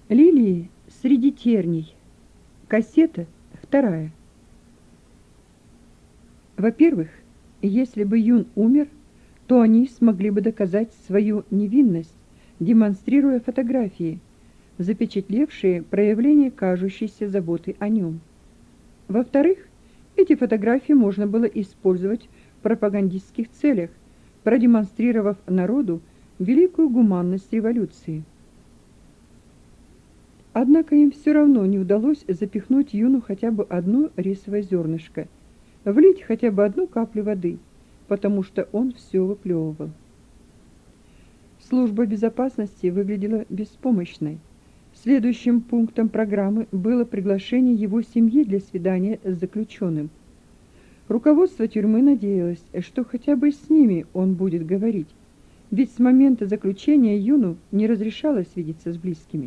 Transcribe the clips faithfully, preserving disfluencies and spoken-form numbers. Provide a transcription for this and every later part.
Лилии среди терний. Кассета вторая. Во-первых, если бы Юн умер, то они смогли бы доказать свою невинность, демонстрируя фотографии, запечатлевшие проявление кажущейся заботы о нем. Во-вторых, эти фотографии можно было использовать в пропагандистских целях, продемонстрировав народу великую гуманность революции. Однако им все равно не удалось запихнуть Юну хотя бы одно рисовое зернышко, влить хотя бы одну каплю воды, потому что он все выплевывал. Служба безопасности выглядела беспомощной. Следующим пунктом программы было приглашение его семьи для свидания с заключенным. Руководство тюрьмы надеялось, что хотя бы с ними он будет говорить, ведь с момента заключения Юну не разрешалось видеться с близкими.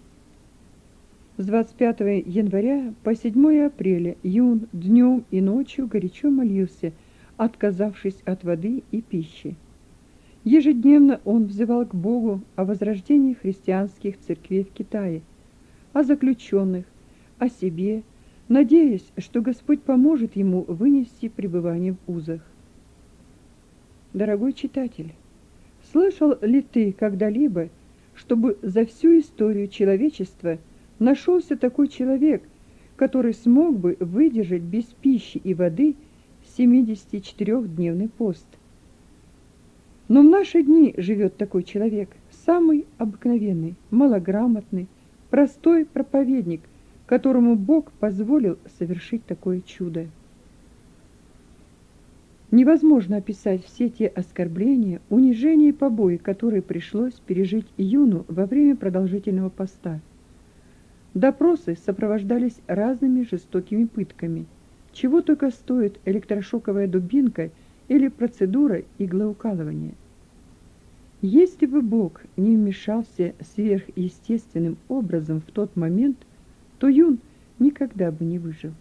С двадцать пятого января по седьмое апреля Юн днем и ночью горячо молился, отказавшись от воды и пищи. Ежедневно он взывал к Богу о возрождении христианских церквей в Китае, о заключенных, о себе, надеясь, что Господь поможет ему вынести пребывание в узах. Дорогой читатель, слышал ли ты когда-либо, чтобы за всю историю человечества нашелся такой человек, который смог бы выдержать без пищи и воды семидесятичетырёхдневный пост? Но в наши дни живет такой человек, самый обыкновенный, малограмотный, простой проповедник, которому Бог позволил совершить такое чудо. Невозможно описать все те оскорбления, унижения и побои, которые пришлось пережить Юну во время продолжительного поста. Допросы сопровождались разными жестокими пытками, чего только стоит электрошоковая дубинка или процедура иглоукалывания. Если бы Бог не вмешался сверхъестественным образом в тот момент, то Юн никогда бы не выжил.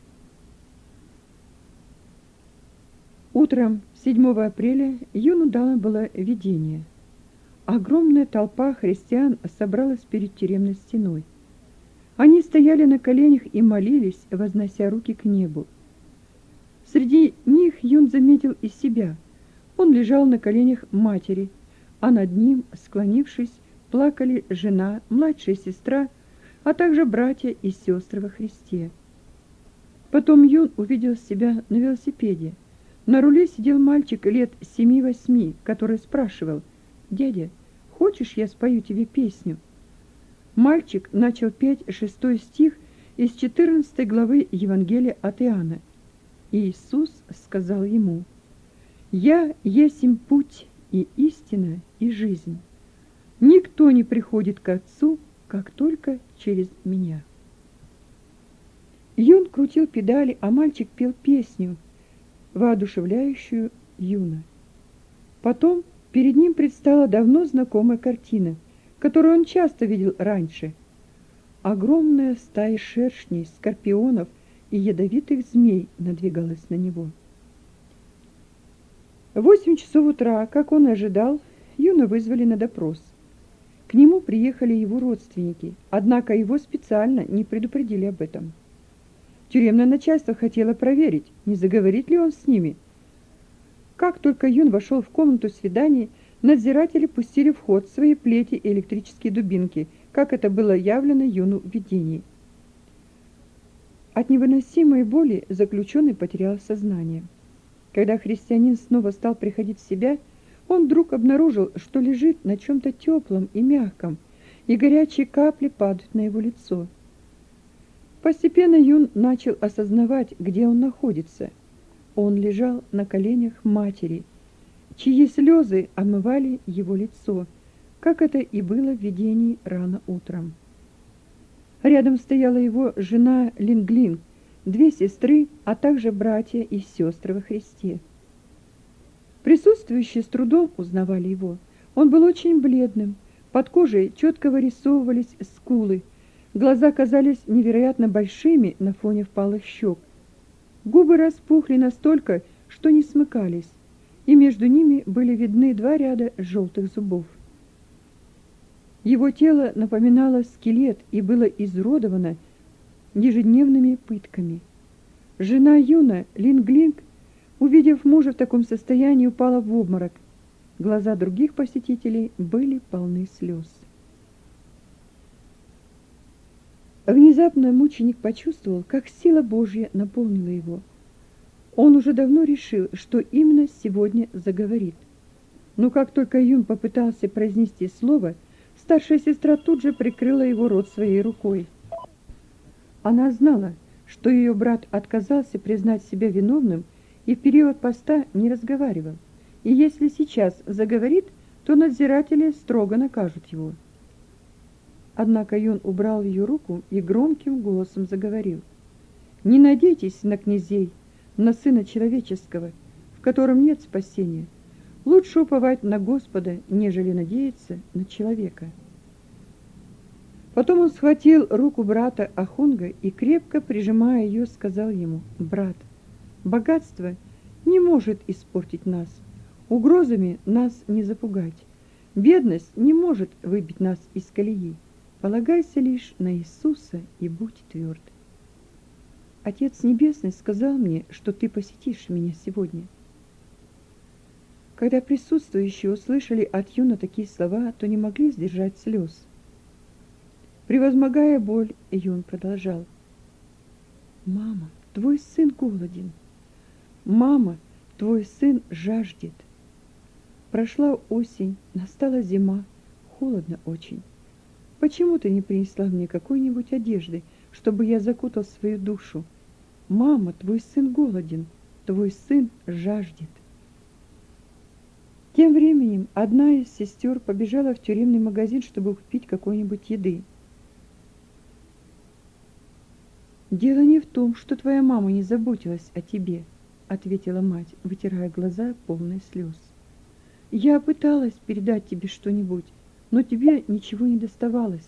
Утром седьмого апреля Юну дано было видение. Огромная толпа христиан собралась перед тюремной стеной. Они стояли на коленях и молились, вознося руки к небу. Среди них Юн заметил и себя. Он лежал на коленях матери, а над ним, склонившись, плакали жена, младшая сестра, а также братья и сестры во Христе. Потом Юн увидел себя на велосипеде. На руле сидел мальчик лет семи-восьми, который спрашивал: «Дядя, хочешь, я спою тебе песню?» Мальчик начал петь шестой стих из четырнадцатой главы Евангелия от Иоанна. И Иисус сказал ему: «Я есмь путь и истина и жизнь. Никто не приходит к Отцу, как только через меня». Юн крутил педали, а мальчик пел песню, воодушевляющую Юна. Потом перед ним предстала давно знакомая картина, которую он часто видел раньше. Огромная стая шершней, скорпионов и ядовитых змей надвигалась на него. В восемь часов утра, как он и ожидал, Юна вызвали на допрос. К нему приехали его родственники, однако его специально не предупредили об этом. Тюремное начальство хотело проверить, не заговорит ли он с ними. Как только Юн вошел в комнату свиданий, надзиратели пустили в ход свои плети и электрические дубинки, как это было явлено Юну в видении. От невыносимой боли заключенный потерял сознание. Когда христианин снова стал приходить в себя, он вдруг обнаружил, что лежит на чем-то теплом и мягком, и горячие капли падают на его лицо. Постепенно Юн начал осознавать, где он находится. Он лежал на коленях матери, чьи слезы омывали его лицо, как это и было в видении рано утром. Рядом стояла его жена Линглин, две сестры, а также братья и сестры во Христе. Присутствующие с трудом узнавали его. Он был очень бледным, под кожей четко вырисовывались скулы, глаза казались невероятно большими на фоне впалых щек. Губы распухли настолько, что не смыкались, и между ними были видны два ряда желтых зубов. Его тело напоминало скелет и было изуродовано ежедневными пытками. Жена Юна, Линг-Линг, увидев мужа в таком состоянии, упала в обморок. Глаза других посетителей были полны слез. Внезапно мученик почувствовал, как сила Божья наполнила его. Он уже давно решил, что именно сегодня заговорит. Но как только Юн попытался произнести слово, старшая сестра тут же прикрыла его рот своей рукой. Она знала, что ее брат отказался признать себя виновным и в период поста не разговаривал, и если сейчас заговорит, то надзиратели строго накажут его. Однако Юн убрал ее руку и громким голосом заговорил: «Не надейтесь на князей, на Сына Человеческого, в котором нет спасения. Лучше уповать на Господа, нежели надеяться на человека». Потом он схватил руку брата Ахунга и, крепко прижимая ее, сказал ему: «Брат, богатство не может испортить нас, угрозами нас не запугать, бедность не может выбить нас из колеи. Полагайся лишь на Иисуса и будь тверд. Отец Небесный сказал мне, что ты посетишь меня сегодня». Когда присутствующие услышали от Юна такие слова, то не могли сдержать слез. Превозмогая боль, Юн продолжал: «Мама, твой сын голоден. Мама, твой сын жаждет. Прошла осень, настала зима, холодно очень. Почему ты не принесла мне какой-нибудь одежды, чтобы я закутал свою душу? Мама, твой сын голоден, твой сын жаждет». Тем временем одна из сестер побежала в тюремный магазин, чтобы купить какой-нибудь еды. «Дело не в том, что твоя мама не заботилась о тебе», — ответила мать, вытирая глаза, полные слез. «Я пыталась передать тебе что-нибудь, но тебе ничего не доставалось».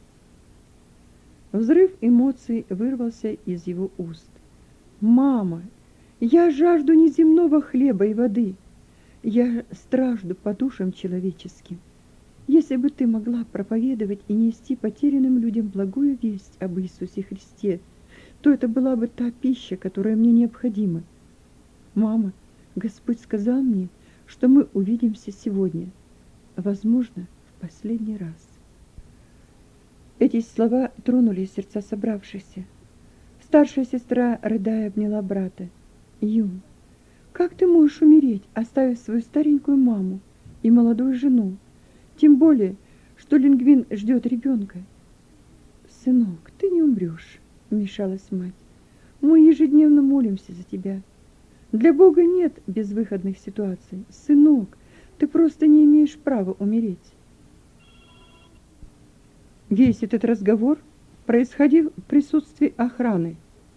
Взрыв эмоций вырвался из его уст. «Мама, я жажду неземного хлеба и воды. Я стражду по душам человеческим. Если бы ты могла проповедовать и нести потерянным людям благую весть об Иисусе Христе, то это была бы та пища, которая мне необходима. Мама, Господь сказал мне, что мы увидимся сегодня, возможно, в последний раз». Эти слова тронули сердца собравшихся. Старшая сестра, рыдая, обняла брата. «Юн, как ты можешь умереть, оставив свою старенькую маму и молодую жену? Тем более, что Лингвин ждет ребенка». «Сынок, ты не умрешь», — вмешалась мать. «Мы ежедневно молимся за тебя. Для Бога нет безвыходных ситуаций. Сынок, ты просто не имеешь права умереть». Весь этот разговор происходил в присутствии охраны.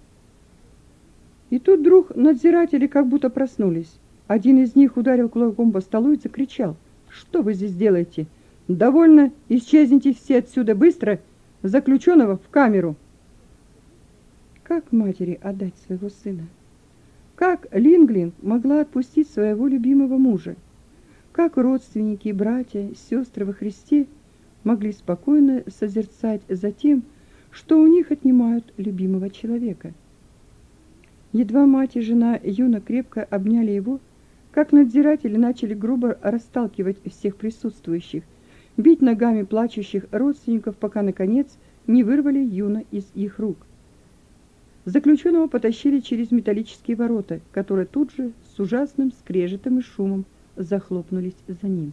И тут вдруг надзиратели как будто проснулись. Один из них ударил кулаком по столу и закричал: «Что вы здесь делаете? Довольно, исчезните все отсюда быстро! Заключенного в камеру!» Как матери отдать своего сына? Как Линг-Линг могла отпустить своего любимого мужа? Как родственники, братья, сестры во Христе могли спокойно созерцать за тем, что у них отнимают любимого человека? Едва мать и жена Юна крепко обняли его, как надзиратели начали грубо расталкивать всех присутствующих, бить ногами плачущих родственников, пока, наконец, не вырвали Юна из их рук. Заключенного потащили через металлические ворота, которые тут же с ужасным скрежетом и шумом захлопнулись за ним.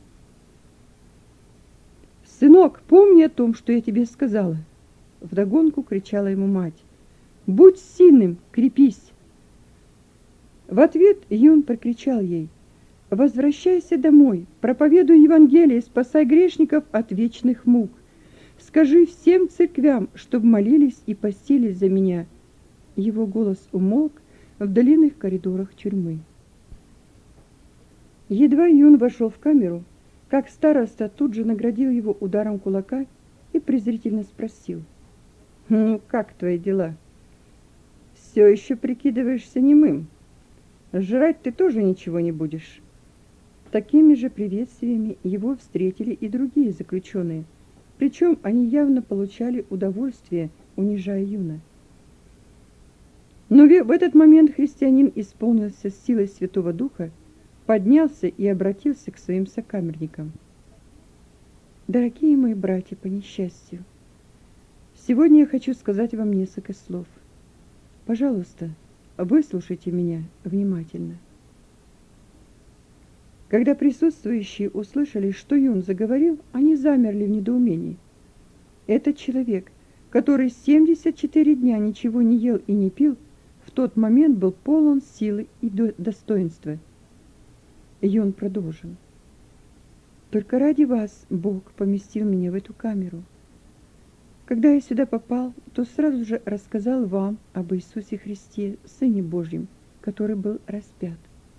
«Сынок, помни о том, что я тебе сказала!» Вдогонку кричала ему мать. «Будь сильным, крепись!» В ответ Юн прокричал ей: «Возвращайся домой, проповедуй Евангелие, спасай грешников от вечных мук. Скажи всем церквям, чтобы молились и постились за меня». Его голос умолк в длинных коридорах тюрьмы. Едва Юн вошел в камеру, как староста тут же наградил его ударом кулака и презрительно спросил: «Ну, как твои дела? Все еще прикидываешься немым? Жрать ты тоже ничего не будешь?» Такими же приветствиями его встретили и другие заключенные, причем они явно получали удовольствие, унижая Юна. Но в этот момент христианин исполнился силой Святого Духа, поднялся и обратился к своим сокамерникам. Дорогие мои братья по несчастью, сегодня я хочу сказать вам несколько слов. Пожалуйста, выслушайте меня внимательно. Когда присутствующие услышали, что Юн заговорил, они замерли в недоумении. Этот человек, который семьдесят четыре дня ничего не ел и не пил, в тот момент был полон силы и достоинства. Юн продолжил. Только ради вас Бог поместил меня в эту камеру. Когда я сюда попал, то сразу же рассказал вам об Иисусе Христе, Сыне Божьем, который был распят.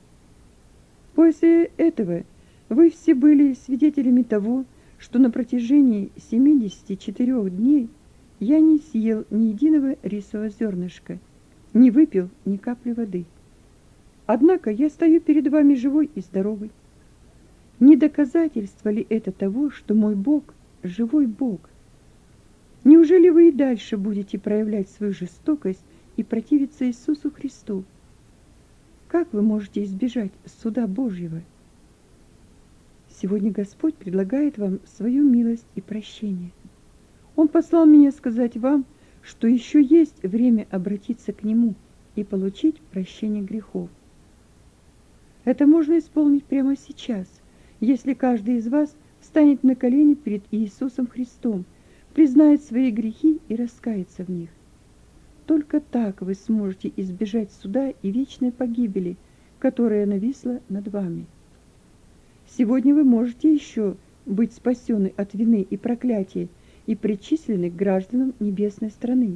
После этого вы все были свидетелями того, что на протяжении семидесяти четырёх дней я не съел ни единого рисового зернышка, не выпил ни капли воды. Однако я стою перед вами живой и здоровый. Не доказательство ли это того, что мой Бог – живой Бог? Неужели вы и дальше будете проявлять свою жестокость и противиться Иисусу Христу? Как вы можете избежать суда Божьего? Сегодня Господь предлагает вам свою милость и прощение. Он послал меня сказать вам, что еще есть время обратиться к Нему и получить прощение грехов. Это можно исполнить прямо сейчас, если каждый из вас встанет на колени перед Иисусом Христом, признает свои грехи и раскается в них. Только так вы сможете избежать суда и вечной погибели, которая нависла над вами. Сегодня вы можете еще быть спасены от вины и проклятия и причислены к гражданам небесной страны.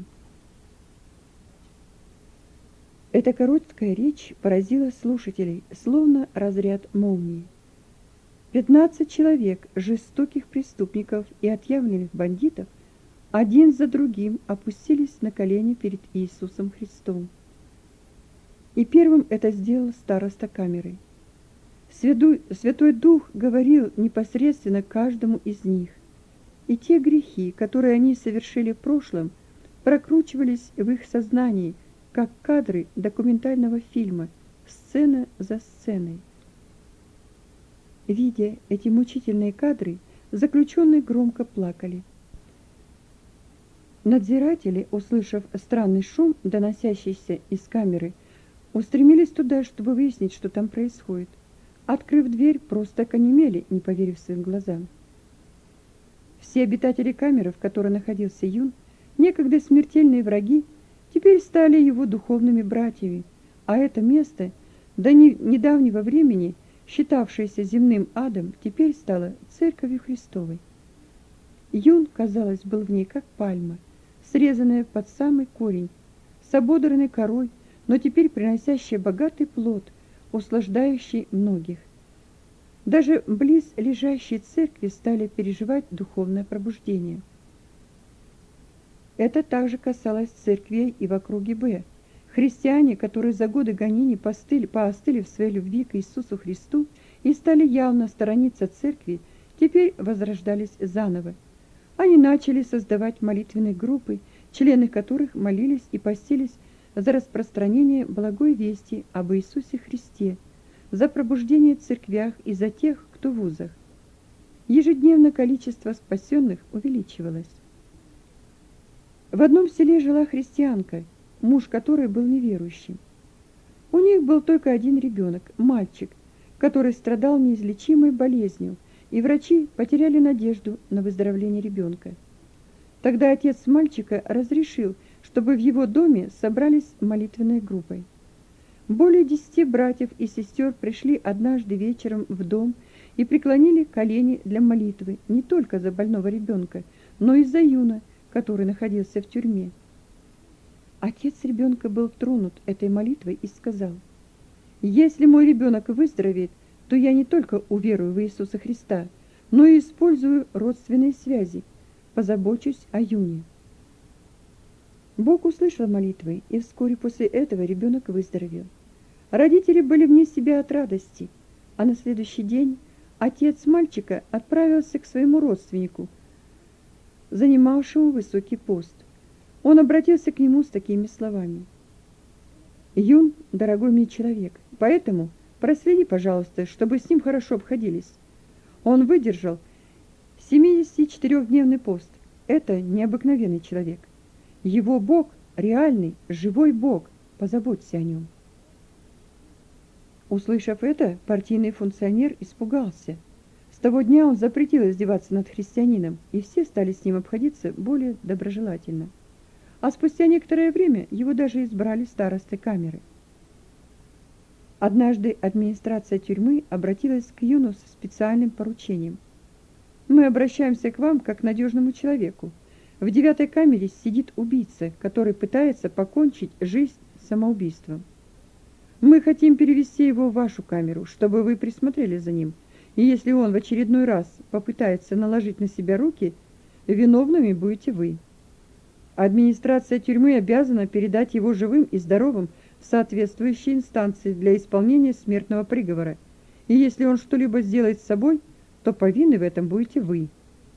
Эта короткая речь поразила слушателей, словно разряд молнии. Пятнадцать человек, жестоких преступников и отъявленных бандитов, один за другим опустились на колени перед Иисусом Христом. И первым это сделал староста камеры. Святой, Святой Дух говорил непосредственно каждому из них, и те грехи, которые они совершили в прошлом, прокручивались в их сознании, как кадры документального фильма, сцена за сценой. Видя эти мучительные кадры, заключенные громко плакали. Надзиратели, услышав странный шум, доносящийся из камеры, устремились туда, чтобы выяснить, что там происходит. Открыв дверь, просто онемели, не поверив своим глазам. Все обитатели камеры, в которой находился Юн, некогда смертельные враги, теперь стали его духовными братьями, а это место, до недавнего времени считавшееся земным адом, теперь стало церковью Христовой. Юн, казалось, был в ней как пальма, срезанная под самый корень, с ободранной корой, но теперь приносящая богатый плод, услаждающий многих. Даже близ лежащей церкви стали переживать духовное пробуждение. Это также касалось церквей и в округе Б. Христиане, которые за годы гонений поостыли, поостыли в своей любви к Иисусу Христу и стали явно сторониться церкви, теперь возрождались заново. Они начали создавать молитвенные группы, члены которых молились и постились за распространение благой вести об Иисусе Христе, за пробуждение в церквях и за тех, кто в вузах. Ежедневно количество спасенных увеличивалось. В одном селе жила христианка, муж которой был неверующим. У них был только один ребенок, мальчик, который страдал неизлечимой болезнью, и врачи потеряли надежду на выздоровление ребенка. Тогда отец мальчика разрешил, чтобы в его доме собрались молитвенной группой. Более десяти братьев и сестер пришли однажды вечером в дом и преклонили колени для молитвы не только за больного ребенка, но и за Юна, который находился в тюрьме. Отец ребенка был тронут этой молитвой и сказал: «Если мой ребенок выздоровеет, то я не только уверую в Иисуса Христа, но и использую родственные связи, позабочусь о Юне». Бог услышал молитвы, и вскоре после этого ребенок выздоровел. Родители были вне себя от радости, а на следующий день отец мальчика отправился к своему родственнику, занимавшему высокий пост. Он обратился к нему с такими словами: «Юн, дорогой мне человек, поэтому проследи, пожалуйста, чтобы с ним хорошо обходились. Он выдержал семидесятичетырёхдневный пост. Это необыкновенный человек. Его Бог – реальный, живой Бог. Позаботься о нем». Услышав это, партийный функционер испугался. С того дня он запретил издеваться над христианином, и все стали с ним обходиться более доброжелательно. А спустя некоторое время его даже избрали старостой камеры. Однажды администрация тюрьмы обратилась к Юну со специальным поручением. «Мы обращаемся к вам как к надежному человеку. В девятой камере сидит убийца, который пытается покончить жизнь самоубийством. Мы хотим перевести его в вашу камеру, чтобы вы присмотрели за ним, и если он в очередной раз попытается наложить на себя руки, виновными будете вы. Администрация тюрьмы обязана передать его живым и здоровым в соответствующие инстанции для исполнения смертного приговора, и если он что-либо сделает с собой, то повинны в этом будете вы».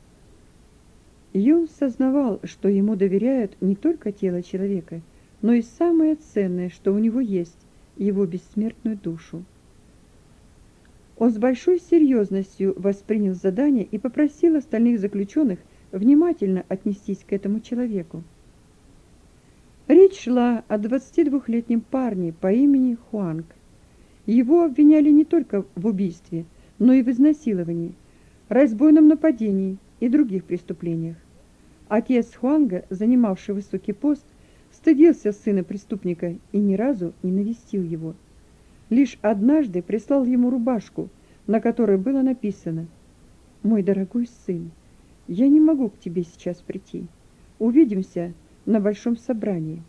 Юн сознавал, что ему доверяют не только тело человека, но и самое ценное, что у него есть – его бессмертную душу. Он с большой серьезностью воспринял задание и попросил остальных заключенных внимательно отнестись к этому человеку. Речь шла о двадцатидвухлетнем парне по имени Хуанг. Его обвиняли не только в убийстве, но и в изнасиловании, разбойном нападении и других преступлениях. Отец Хуанга, занимавший высокий пост, стыдился сына преступника и ни разу не навестил его. Лишь однажды прислал ему рубашку, на которой было написано: «Мой дорогой сын, я не могу к тебе сейчас прийти. Увидимся на большом собрании».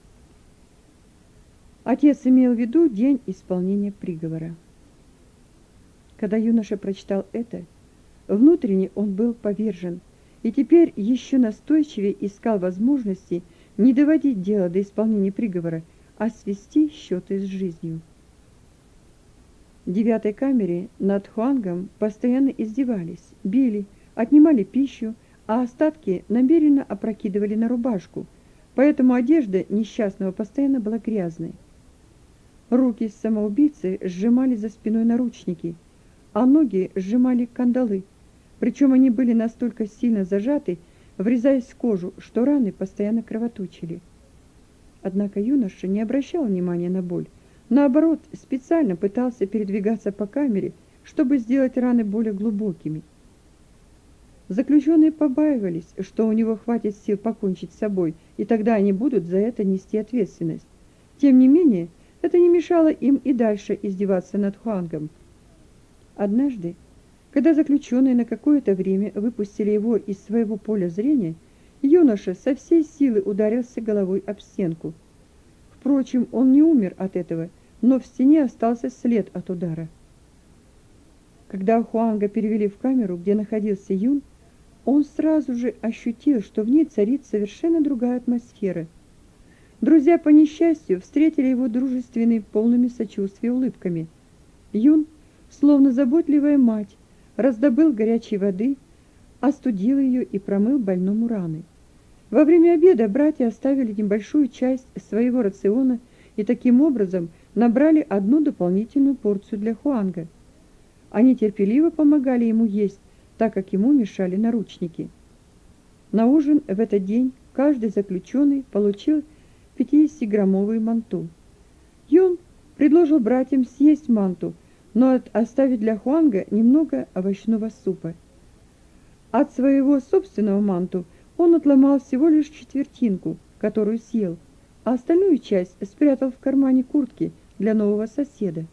Отец имел в виду день исполнения приговора. Когда юноша прочитал это, внутренне он был повержен и теперь еще настойчивее искал возможности не доводить дело до исполнения приговора, а свести счеты с жизнью. В девятой камере над Хуангом постоянно издевались, били, отнимали пищу, а остатки намеренно опрокидывали на рубашку, поэтому одежда несчастного постоянно была грязной. Руки самоубийцы сжимали за спиной наручники, а ноги сжимали кандалы, причем они были настолько сильно зажаты, врезаясь в кожу, что раны постоянно кровоточили. Однако юноша не обращал внимания на боль. Наоборот, специально пытался передвигаться по камере, чтобы сделать раны более глубокими. Заключенные побаивались, что у него хватит сил покончить с собой, и тогда они будут за это нести ответственность. Тем не менее, это не мешало им и дальше издеваться над Хуангом. Однажды, когда заключенные на какое-то время выпустили его из своего поля зрения, юноша со всей силы ударился головой об стенку. Впрочем, он не умер от этого, но в стене остался след от удара. Когда Хуанга перевели в камеру, где находился Юн, он сразу же ощутил, что в ней царит совершенно другая атмосфера. Друзья, по несчастью, встретили его дружественными, полными сочувствия улыбками. Юн, словно заботливая мать, раздобыл горячей воды, остудил ее и промыл больному раны. Во время обеда братья оставили небольшую часть своего рациона и таким образом набрали одну дополнительную порцию для Хуанга. Они терпеливо помогали ему есть, так как ему мешали наручники. На ужин в этот день каждый заключенный получил пятидесятиграммовую манту. Юн предложил братьям съесть манту, но оставить для Хуанга немного овощного супа. От своего собственного манту он отломал всего лишь четвертинку, которую съел, а остальную часть спрятал в кармане куртки для нового соседа.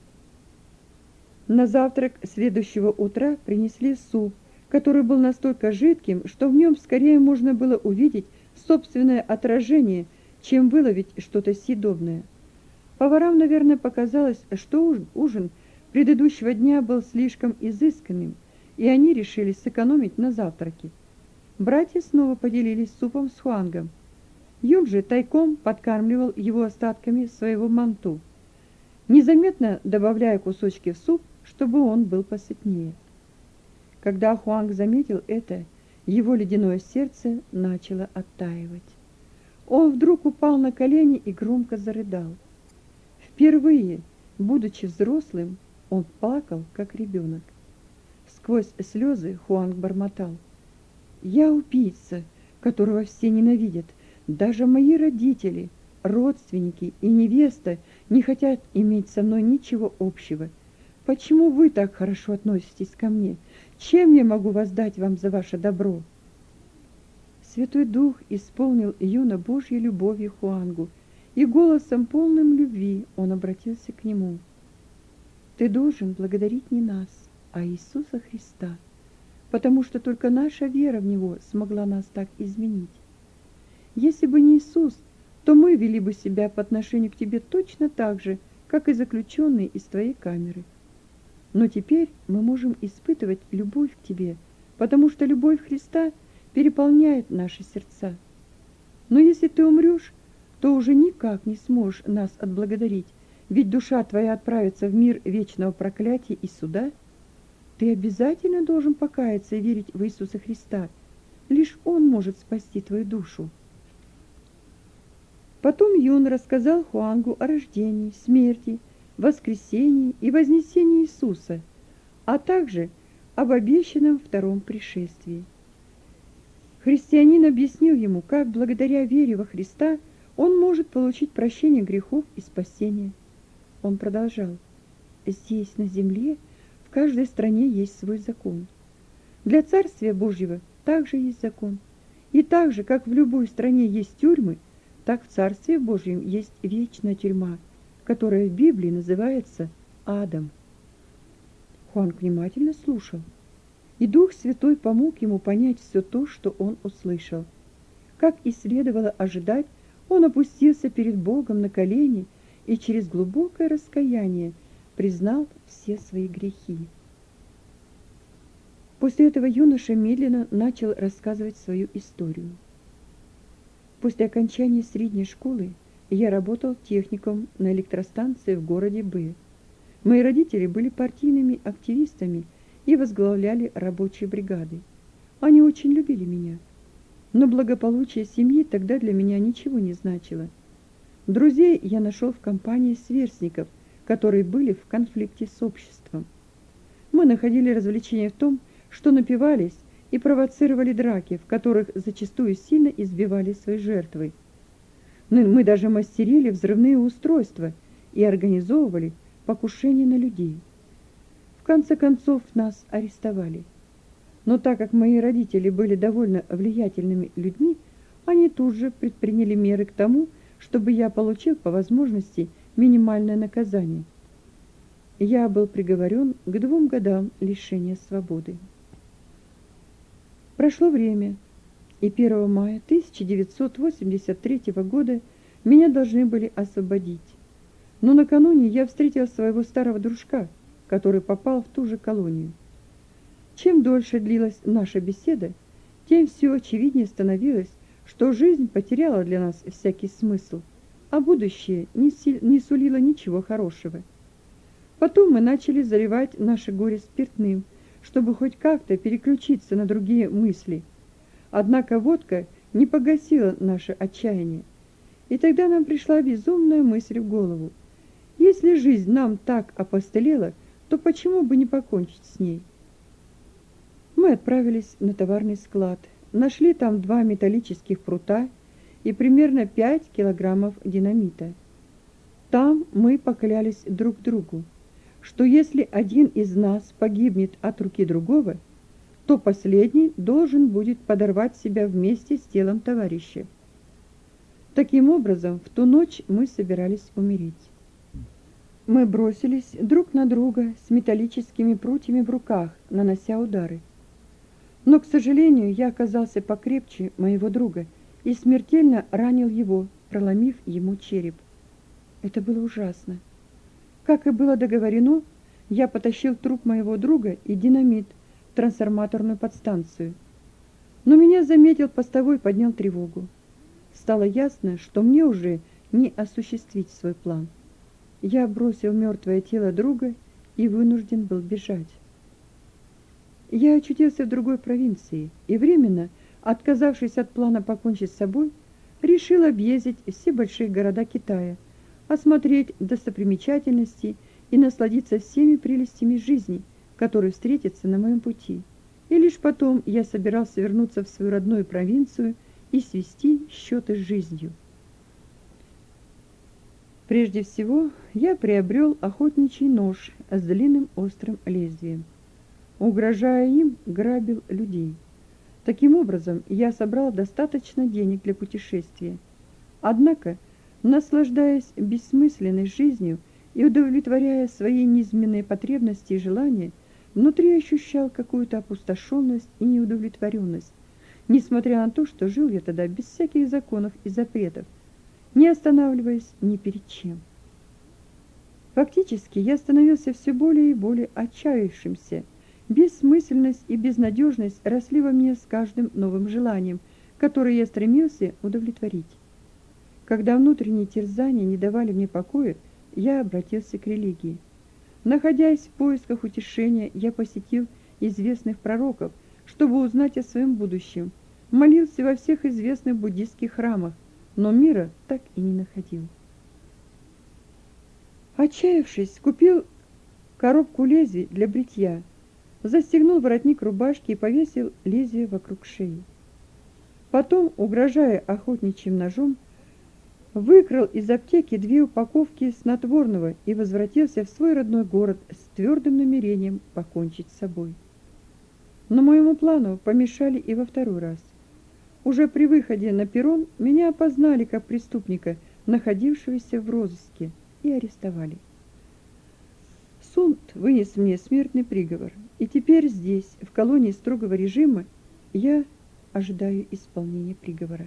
На завтрак следующего утра принесли суп, который был настолько жидким, что в нем скорее можно было увидеть собственное отражение, чем выловить что-то съедобное. Поварам, наверное, показалось, что ужин предыдущего дня был слишком изысканным, и они решили сэкономить на завтраке. Братья снова поделились супом с Хуангом. Юн же тайком подкармливал его остатками своего манту, незаметно добавляя кусочки в суп, чтобы он был посытнее. Когда Хуанг заметил это, его ледяное сердце начало оттаивать. Он вдруг упал на колени и громко зарыдал. Впервые, будучи взрослым, он плакал, как ребенок. Сквозь слезы Хуанг бормотал: «Я убийца, которого все ненавидят. Даже мои родители, родственники и невеста не хотят иметь со мной ничего общего. Почему вы так хорошо относитесь ко мне? Чем я могу воздать вам за ваше добро?» Святой Дух исполнил Юна Божьей любовью Хуангу, и голосом полным любви он обратился к нему: «Ты должен благодарить не нас, а Иисуса Христа, потому что только наша вера в Него смогла нас так изменить. Если бы не Иисус, то мы вели бы себя по отношению к тебе точно так же, как и заключенные из твоей камеры. Но теперь мы можем испытывать любовь к тебе, потому что любовь Христа переполняет наши сердца. Но если ты умрешь, то уже никак не сможешь нас отблагодарить, ведь душа твоя отправится в мир вечного проклятия и суда. Ты обязательно должен покаяться и верить в Иисуса Христа. Лишь Он может спасти твою душу». Потом Юн рассказал Хуангу о рождении, смерти, воскресении и вознесении Иисуса, а также об обещанном втором пришествии. Христианин объяснил ему, как благодаря вере во Христа он может получить прощение грехов и спасение. Он продолжал: «Здесь, на земле, в каждой стране есть свой закон. Для Царствия Божьего также есть закон. И так же, как в любой стране есть тюрьмы, так в Царстве Божьем есть вечная тюрьма, которая в Библии называется адом». Хуанг внимательно слушал, и Дух Святой помог ему понять все то, что он услышал. Как и следовало ожидать, он опустился перед Богом на колени и через глубокое раскаяние признал все свои грехи. После этого юноша медленно начал рассказывать свою историю. После окончания средней школы я работал техником на электростанции в городе Бэ. Мои родители были партийными активистами и возглавляли рабочие бригады. Они очень любили меня, но благополучие семьи тогда для меня ничего не значило. Друзей я нашел в компании сверстников, которые были в конфликте с обществом. Мы находили развлечение в том, что напивались и провоцировали драки, в которых зачастую сильно избивали свои жертвы. Мы даже мастерили взрывные устройства и организовывали покушения на людей. В конце концов нас арестовали. Но так как мои родители были довольно влиятельными людьми, они тут же предприняли меры к тому, чтобы я получил по возможности минимальное наказание. Я был приговорен к двум годам лишения свободы. Прошло время, и первого мая тысяча девятьсот восемьдесят третьего года меня должны были освободить. Но накануне я встретил своего старого дружка, который попал в ту же колонию. Чем дольше длилась наша беседа, тем все очевиднее становилось, что жизнь потеряла для нас всякий смысл, а будущее не, не сулило ничего хорошего. Потом мы начали заливать наше горе спиртным, чтобы хоть как-то переключиться на другие мысли. Однако водка не погасила наше отчаяние. И тогда нам пришла безумная мысль в голову: если жизнь нам так опостылела, то почему бы не покончить с ней? Мы отправились на товарный склад, нашли там два металлических прута и примерно пять килограммов динамита. Там мы поклялись друг другу, что если один из нас погибнет от руки другого, то последний должен будет подорвать себя вместе с телом товарища. Таким образом, в ту ночь мы собирались умереть. Мы бросились друг на друга с металлическими прутьями в руках, нанося удары. Но, к сожалению, я оказался покрепче моего друга и смертельно ранил его, проломив ему череп. Это было ужасно. Как и было договорено, я потащил труп моего друга и динамит в трансформаторную подстанцию. Но меня заметил постовой и поднял тревогу. Стало ясно, что мне уже не осуществить свой план. Я бросил мертвое тело друга и вынужден был бежать. я очутился в другой провинции и временно, отказавшись от плана покончить с собой, решил объездить все большие города Китая, осмотреть достопримечательности и насладиться всеми прелестями жизни, которые встретятся на моем пути. И лишь потом я собирался вернуться в свою родную провинцию и свести счеты с жизнью. Прежде всего, я приобрел охотничий нож с длинным острым лезвием. Угрожая им, грабил людей. Таким образом, я собрал достаточно денег для путешествия. Однако, наслаждаясь бессмысленной жизнью и удовлетворяя свои низменные потребности и желания, внутри ощущал какую-то опустошенность и неудовлетворенность, несмотря на то, что жил я тогда без всяких законов и запретов, не останавливаясь ни перед чем. Фактически я становился все более и более отчаявшимся. Бессмысленность и безнадежность росли во мне с каждым новым желанием, которое я стремился удовлетворить. Когда внутренние терзания не давали мне покоя, я обратился к религии. Находясь в поисках утешения, я посетил известных пророков, чтобы узнать о своем будущем, молился во всех известных буддистских храмах, но мира так и не находил. Отчаявшись, купил коробку лезвий для бритья, застегнул воротник рубашки и повесил лезвие вокруг шеи. Потом, угрожая охотничьим ножом, выкрал из аптеки две упаковки снотворного и возвратился в свой родной город с твердым намерением покончить с собой. Но моему плану помешали и во второй раз. Уже при выходе на перрон меня опознали как преступника, находившегося в розыске, и арестовали. Суд вынес мне смертный приговор, и теперь здесь, в колонии строгого режима, я ожидаю исполнения приговора.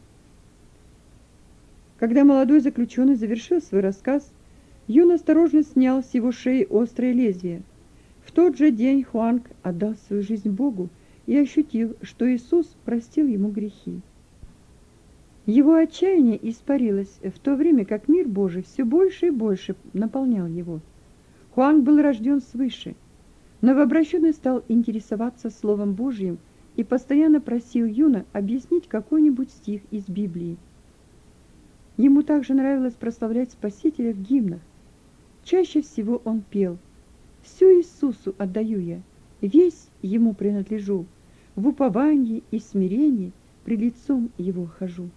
Когда молодой заключенный завершил свой рассказ, Юн осторожно снял с его шеи острое лезвие. В тот же день Хуанг отдал свою жизнь Богу и ощутил, что Иисус простил ему грехи. Его отчаяние испарилось, в то время как мир Божий все больше и больше наполнял его. Хуанг был рожден свыше. Новообращенный стал интересоваться Словом Божьим и постоянно просил Юна объяснить какой-нибудь стих из Библии. Ему также нравилось прославлять Спасителя в гимнах. Чаще всего он пел: «Все Иисусу отдаю я, весь Ему принадлежу, в уповании и смирении пред лицом Его хожу».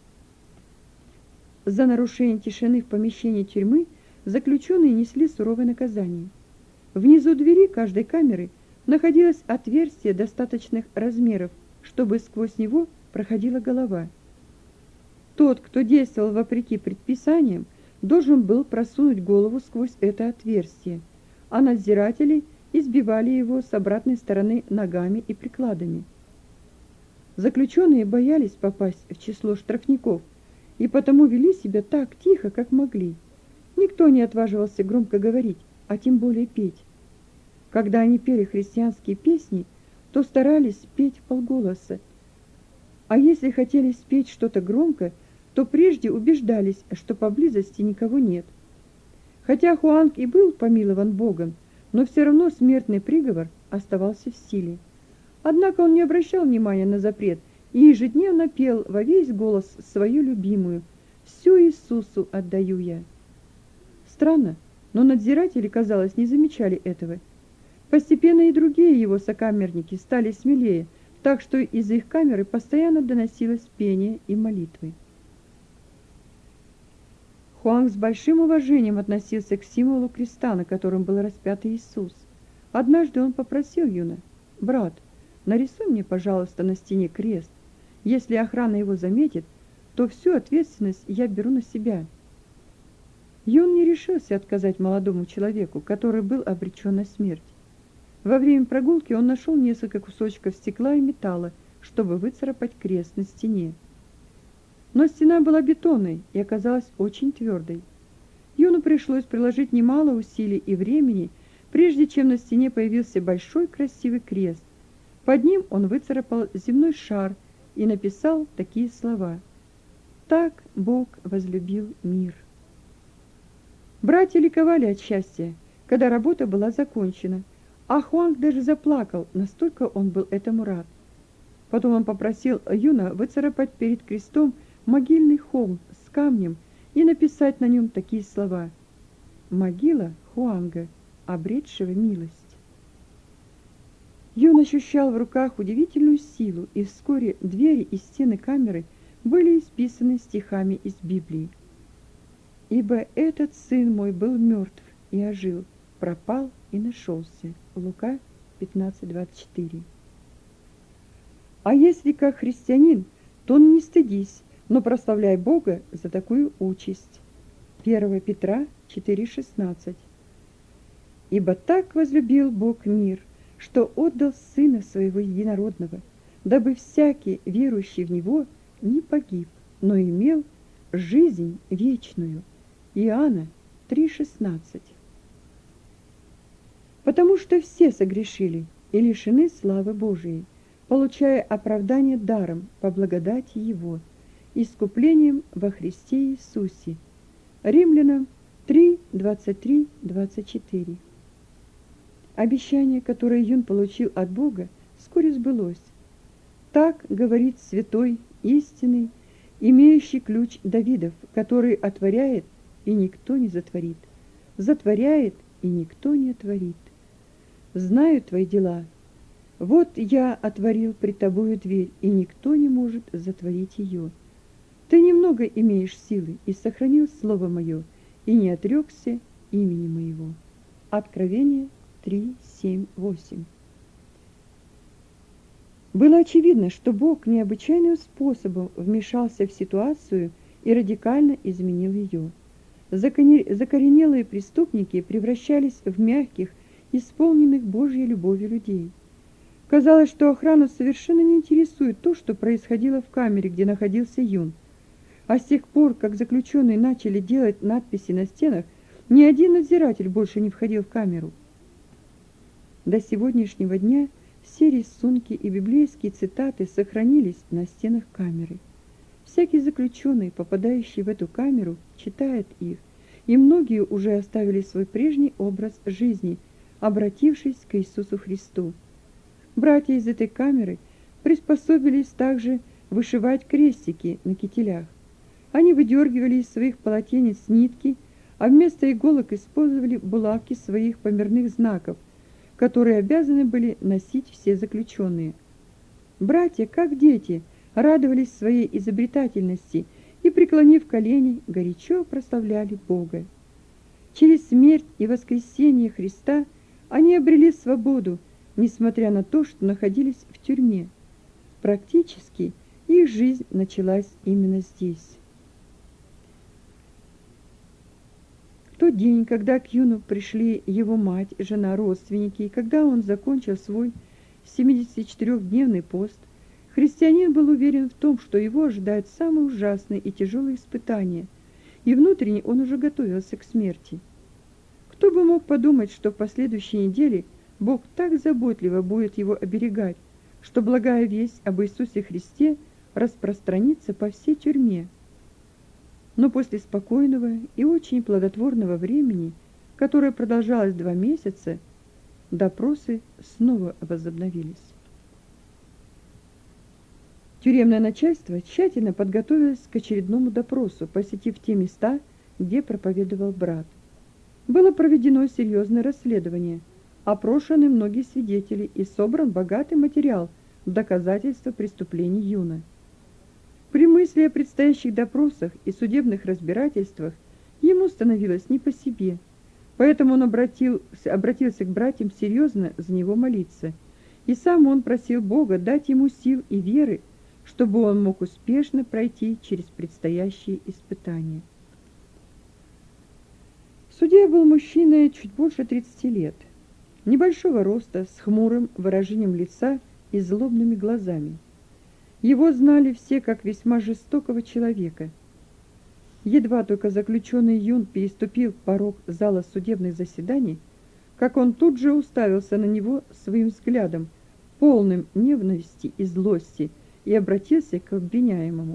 За нарушение тишины в помещении тюрьмы заключенные несли суровое наказание. Внизу двери каждой камеры находилось отверстие достаточных размеров, чтобы сквозь него проходила голова. Тот, кто действовал вопреки предписаниям, должен был просунуть голову сквозь это отверстие, а надзиратели избивали его с обратной стороны ногами и прикладами. Заключенные боялись попасть в число штрафников и потому вели себя так тихо, как могли. Никто не отваживался громко говорить, а тем более петь. Когда они пели христианские песни, то старались петь вполголоса, а если хотели спеть что-то громко, то прежде убеждались, что поблизости никого нет. Хотя Хуанг и был помилован Богом, но все равно смертный приговор оставался в силе. Однако он не обращал внимания на запрет и ежедневно пел во весь голос свою любимую «Всё Иисусу отдаю я». Странно, но надзиратели, казалось, не замечали этого. Постепенно и другие его сокамерники стали смелее, так что из их камеры постоянно доносилось пение и молитвы. Хуанг с большим уважением относился к символу креста, на котором был распят Иисус. Однажды он попросил Юна: «Брат, нарисуй мне, пожалуйста, на стене крест. Если охрана его заметит, то всю ответственность я беру на себя». Юн не решился отказать молодому человеку, который был обречен на смерть. Во время прогулки он нашел несколько кусочков стекла и металла, чтобы выцарапать крест на стене. Но стена была бетонной и оказалась очень твердой. Юну пришлось приложить немало усилий и времени, прежде чем на стене появился большой красивый крест. Под ним он выцарапал земной шар и написал такие слова: «Так Бог возлюбил мир». Братья ликовали от счастья, когда работа была закончена, А Хуанг даже заплакал, настолько он был этому рад. Потом он попросил Юна выцарапать перед крестом могильный холм с камнем и написать на нем такие слова: «Могила Хуанга, обретшего милость». Юн ощущал в руках удивительную силу, и вскоре двери и стены камеры были исписаны стихами из Библии. «Ибо этот сын мой был мертв и ожил, пропал и нашелся». Лука пятнадцать двадцать четыре. А если как христианин, то не стыдись, но прославляй Бога за такую участь. первое Петра четыре шестнадцать. «Ибо так возлюбил Бог мир, что отдал Сына Своего Единородного, дабы всякий, верующий в Него, не погиб, но имел жизнь вечную». Иоанна три шестнадцать. Потому что все согрешили и лишены славы Божией, получая оправдание даром по благодати Его, искуплением во Христе Иисусе. Римлянам три двадцать три двадцать четыре. Обещание, которое Юн получил от Бога, вскоре сбылось. Так говорит святой, истинный, имеющий ключ Давидов, который отворяет, и никто не затворит, затворяет, и никто не отворит. Знаю твои дела. Вот я отворил пред тобою дверь, и никто не может затворить ее. Ты немного имеешь силы, и сохранил слово мое, и не отрекся имени моего. Откровение три семь восемь. Было очевидно, что Бог необычайным способом вмешался в ситуацию и радикально изменил ее. Закоренелые преступники превращались в мягких, исполненных Божьей любовью людей. Казалось, что охрану совершенно не интересует то, что происходило в камере, где находился Юн. А с тех пор, как заключенные начали делать надписи на стенах, ни один надзиратель больше не входил в камеру. До сегодняшнего дня все рисунки и библейские цитаты сохранились на стенах камеры. Всякий заключенный, попадающий в эту камеру, читает их, и многие уже оставили свой прежний образ жизни, обратившись к Иисусу Христу. Братья из этой камеры приспособились также вышивать крестики на кителях. Они выдергивали из своих полотенец нитки, а вместо иголок использовали булавки своих померных знаков, которые обязаны были носить все заключенные. Братья, как дети, радовались своей изобретательности и, преклонив колени, горячо прославляли Бога. Через смерть и воскресение Христа они обрели свободу, несмотря на то, что находились в тюрьме. Практически их жизнь началась именно здесь. В тот день, когда к Юну пришли его мать, жена, родственники, и когда он закончил свой семидесятичетырёхдневный пост, христианин был уверен в том, что его ожидают самые ужасные и тяжелые испытания, и внутренне он уже готовился к смерти. Кто бы мог подумать, что в последующей неделе Бог так заботливо будет его оберегать, что благая весть об Иисусе Христе распространится по всей тюрьме. Но после спокойного и очень плодотворного времени, которое продолжалось два месяца, допросы снова возобновились. Тюремное начальство тщательно подготовилось к очередному допросу, посетив те места, где проповедовал брат. Было проведено серьезное расследование, опрошены многие свидетели и собран богатый материал в доказательство преступлений Юна. При мысли о предстоящих допросах и судебных разбирательствах ему становилось не по себе, поэтому он обратил, обратился к братьям серьезно за него молиться, и сам он просил Бога дать ему сил и веры, чтобы он мог успешно пройти через предстоящие испытания. Судья был мужчиной чуть больше тридцати лет, небольшого роста, с хмурым выражением лица и злобными глазами. Его знали все как весьма жестокого человека. Едва только заключенный Юн переступил порог зала судебных заседаний, как он тут же уставился на него своим взглядом, полным ненависти и злости, и обратился к обвиняемому.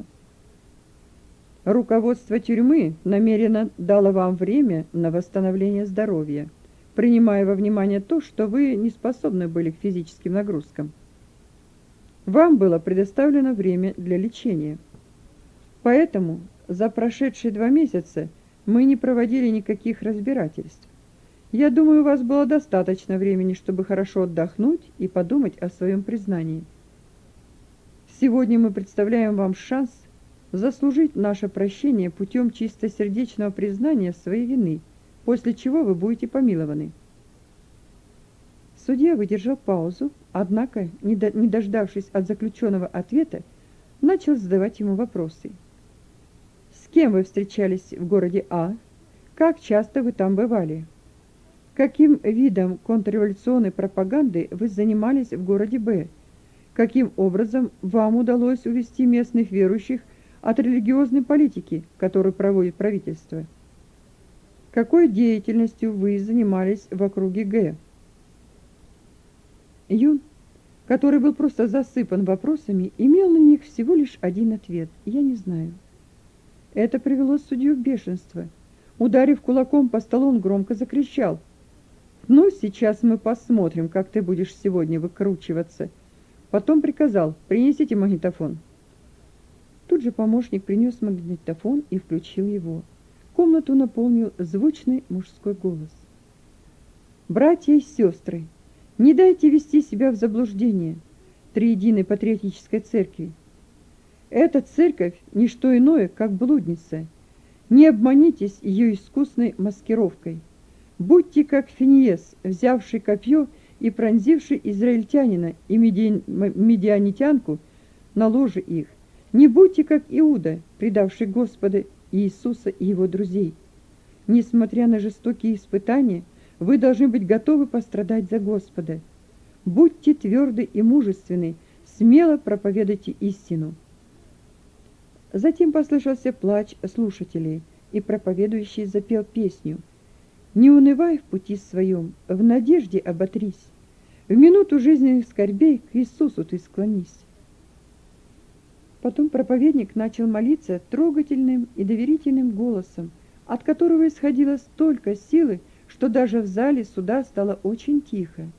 «Руководство тюрьмы намеренно дало вам время на восстановление здоровья. принимая во внимание то, что вы не способны были к физическим нагрузкам. Вам было предоставлено время для лечения. Поэтому за прошедшие два месяца мы не проводили никаких разбирательств. Я думаю, у вас было достаточно времени, чтобы хорошо отдохнуть и подумать о своем признании. Сегодня мы представляем вам шанс заслужить наше прощение путем чистосердечного признания своей вины, после чего вы будете помилованы. Судья выдержал паузу, однако, не, до, не дождавшись от заключенного ответа, начал задавать ему вопросы. С кем вы встречались в городе А? Как часто вы там бывали? Каким видом контрреволюционной пропаганды вы занимались в городе Б? Каким образом вам удалось увести местных верующих от религиозной политики, которую проводит правительство? Какой деятельностью вы занимались в округе Г? Юн, который был просто засыпан вопросами, имел на них всего лишь один ответ: «Я не знаю». Это привело судью в бешенство. Ударив кулаком по столу, он громко закричал: «Ну, сейчас мы посмотрим, как ты будешь сегодня выкручиваться». Потом приказал: «Принесите магнитофон». Тут же помощник принес магнитофон и включил его. Комнату наполнил звучный мужской голос. «Братья и сестры, не дайте вести себя в заблуждение Триединой Патриотической Церкви. Эта церковь – не что иное, как блудница. Не обманитесь ее искусной маскировкой. Будьте как Финиес, взявший копье и пронзивший израильтянина и медианитянку на ложе их. Не будьте как Иуда, предавший Господа Иисуса и его друзей. Несмотря на жестокие испытания, вы должны быть готовы пострадать за Господа. Будьте тверды и мужественны, смело проповедуйте истину». Затем послышался плач слушателей, и проповедующий запел песню: «Не унывай в пути своем, в надежде оботрись, в минуту жизненных скорбей к Иисусу ты склонись». Потом проповедник начал молиться трогательным и доверительным голосом, от которого исходило столько силы, что даже в зале суда стало очень тихо.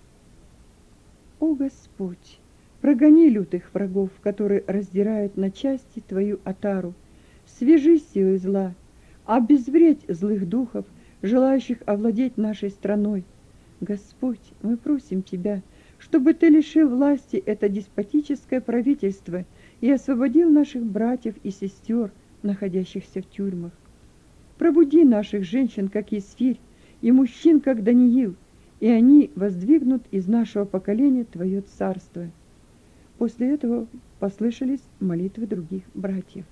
«О Господь, прогони лютых врагов, которые раздирают на части Твою отару, свяжи силы зла, обезвредь злых духов, желающих овладеть нашей страной. Господь, мы просим Тебя, чтобы Ты лишил власти это деспотическое правительство и освободил наших братьев и сестер, находящихся в тюрьмах. Пробуди наших женщин, как Исфирь, и мужчин, как Даниил, и они воздвигнут из нашего поколения Твое царство». После этого послышались молитвы других братьев.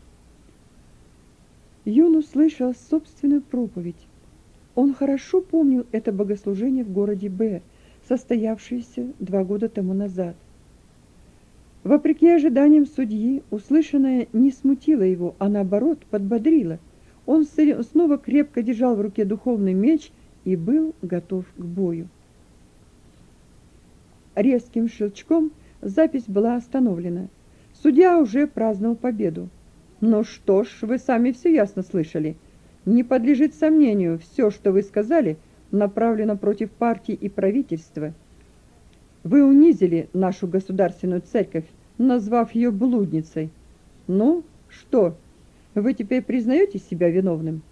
Юн услышал собственную проповедь. Он хорошо помнил это богослужение в городе Б, состоявшееся два года тому назад. Вопреки ожиданиям судьи, услышанное не смутило его, а наоборот подбодрило. Он снова крепко держал в руке духовный меч и был готов к бою. Резким щелчком запись была остановлена. Судья уже праздновал победу. «Ну что ж, вы сами все ясно слышали. Не подлежит сомнению, все, что вы сказали, направлено против партии и правительства. Вы унизили нашу государственную церковь, назвав ее блудницей. Ну, что, вы теперь признаете себя виновным?»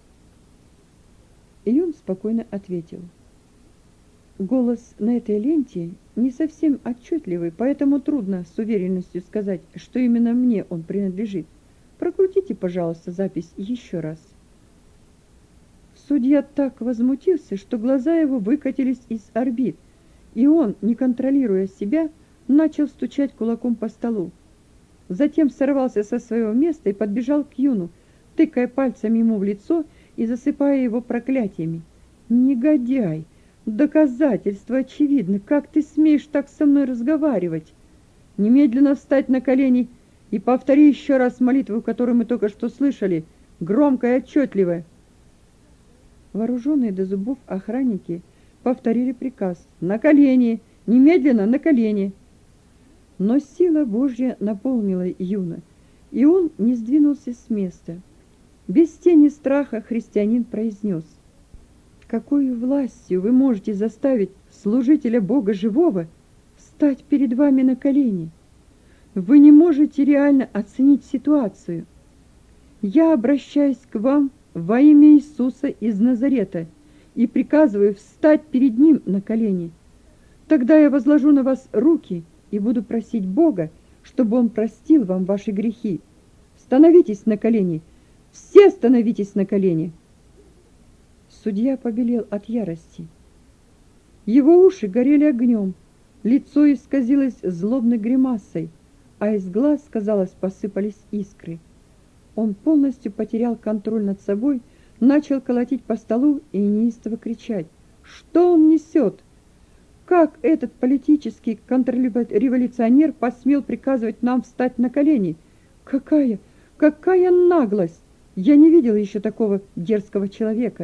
Юн спокойно ответил: «Голос на этой ленте не совсем отчетливый, поэтому трудно с уверенностью сказать, что именно мне он принадлежит. Прокрутите, пожалуйста, запись еще раз». Судья так возмутился, что глаза его выкатились из орбит, и он, не контролируя себя, начал стучать кулаком по столу. Затем сорвался со своего места и подбежал к Юну, тыкая пальцем ему в лицо и засыпая его проклятиями. «Негодяй! Доказательства очевидны! Как ты смеешь так со мной разговаривать? Немедленно встать на колени и повтори еще раз молитву, которую мы только что слышали, громко и отчетливо». Вооруженные до зубов охранники повторили приказ: «На колени! Немедленно на колени!» Но сила Божья наполнила Юна, и он не сдвинулся с места. Без тени страха христианин произнес: какой властью вы можете заставить служителя Бога живого встать перед вами на колени? Вы не можете реально оценить ситуацию. Я обращаюсь к вам во имя Иисуса из Назарета и приказываю встать перед Ним на колени. Тогда я возложу на вас руки и буду просить Бога, чтобы Он простил вам ваши грехи. Становитесь на колени, все становитесь на колени. Судья побелел от ярости. Его уши горели огнем, лицо исказилось злобной гримасой, а из глаз, казалось, посыпались искры. Он полностью потерял контроль над собой, начал колотить по столу и неистово кричать: «Что он несет? Как этот политический контрреволюционер посмел приказывать нам встать на колени? Какая, какая наглость! Я не видел еще такого дерзкого человека!»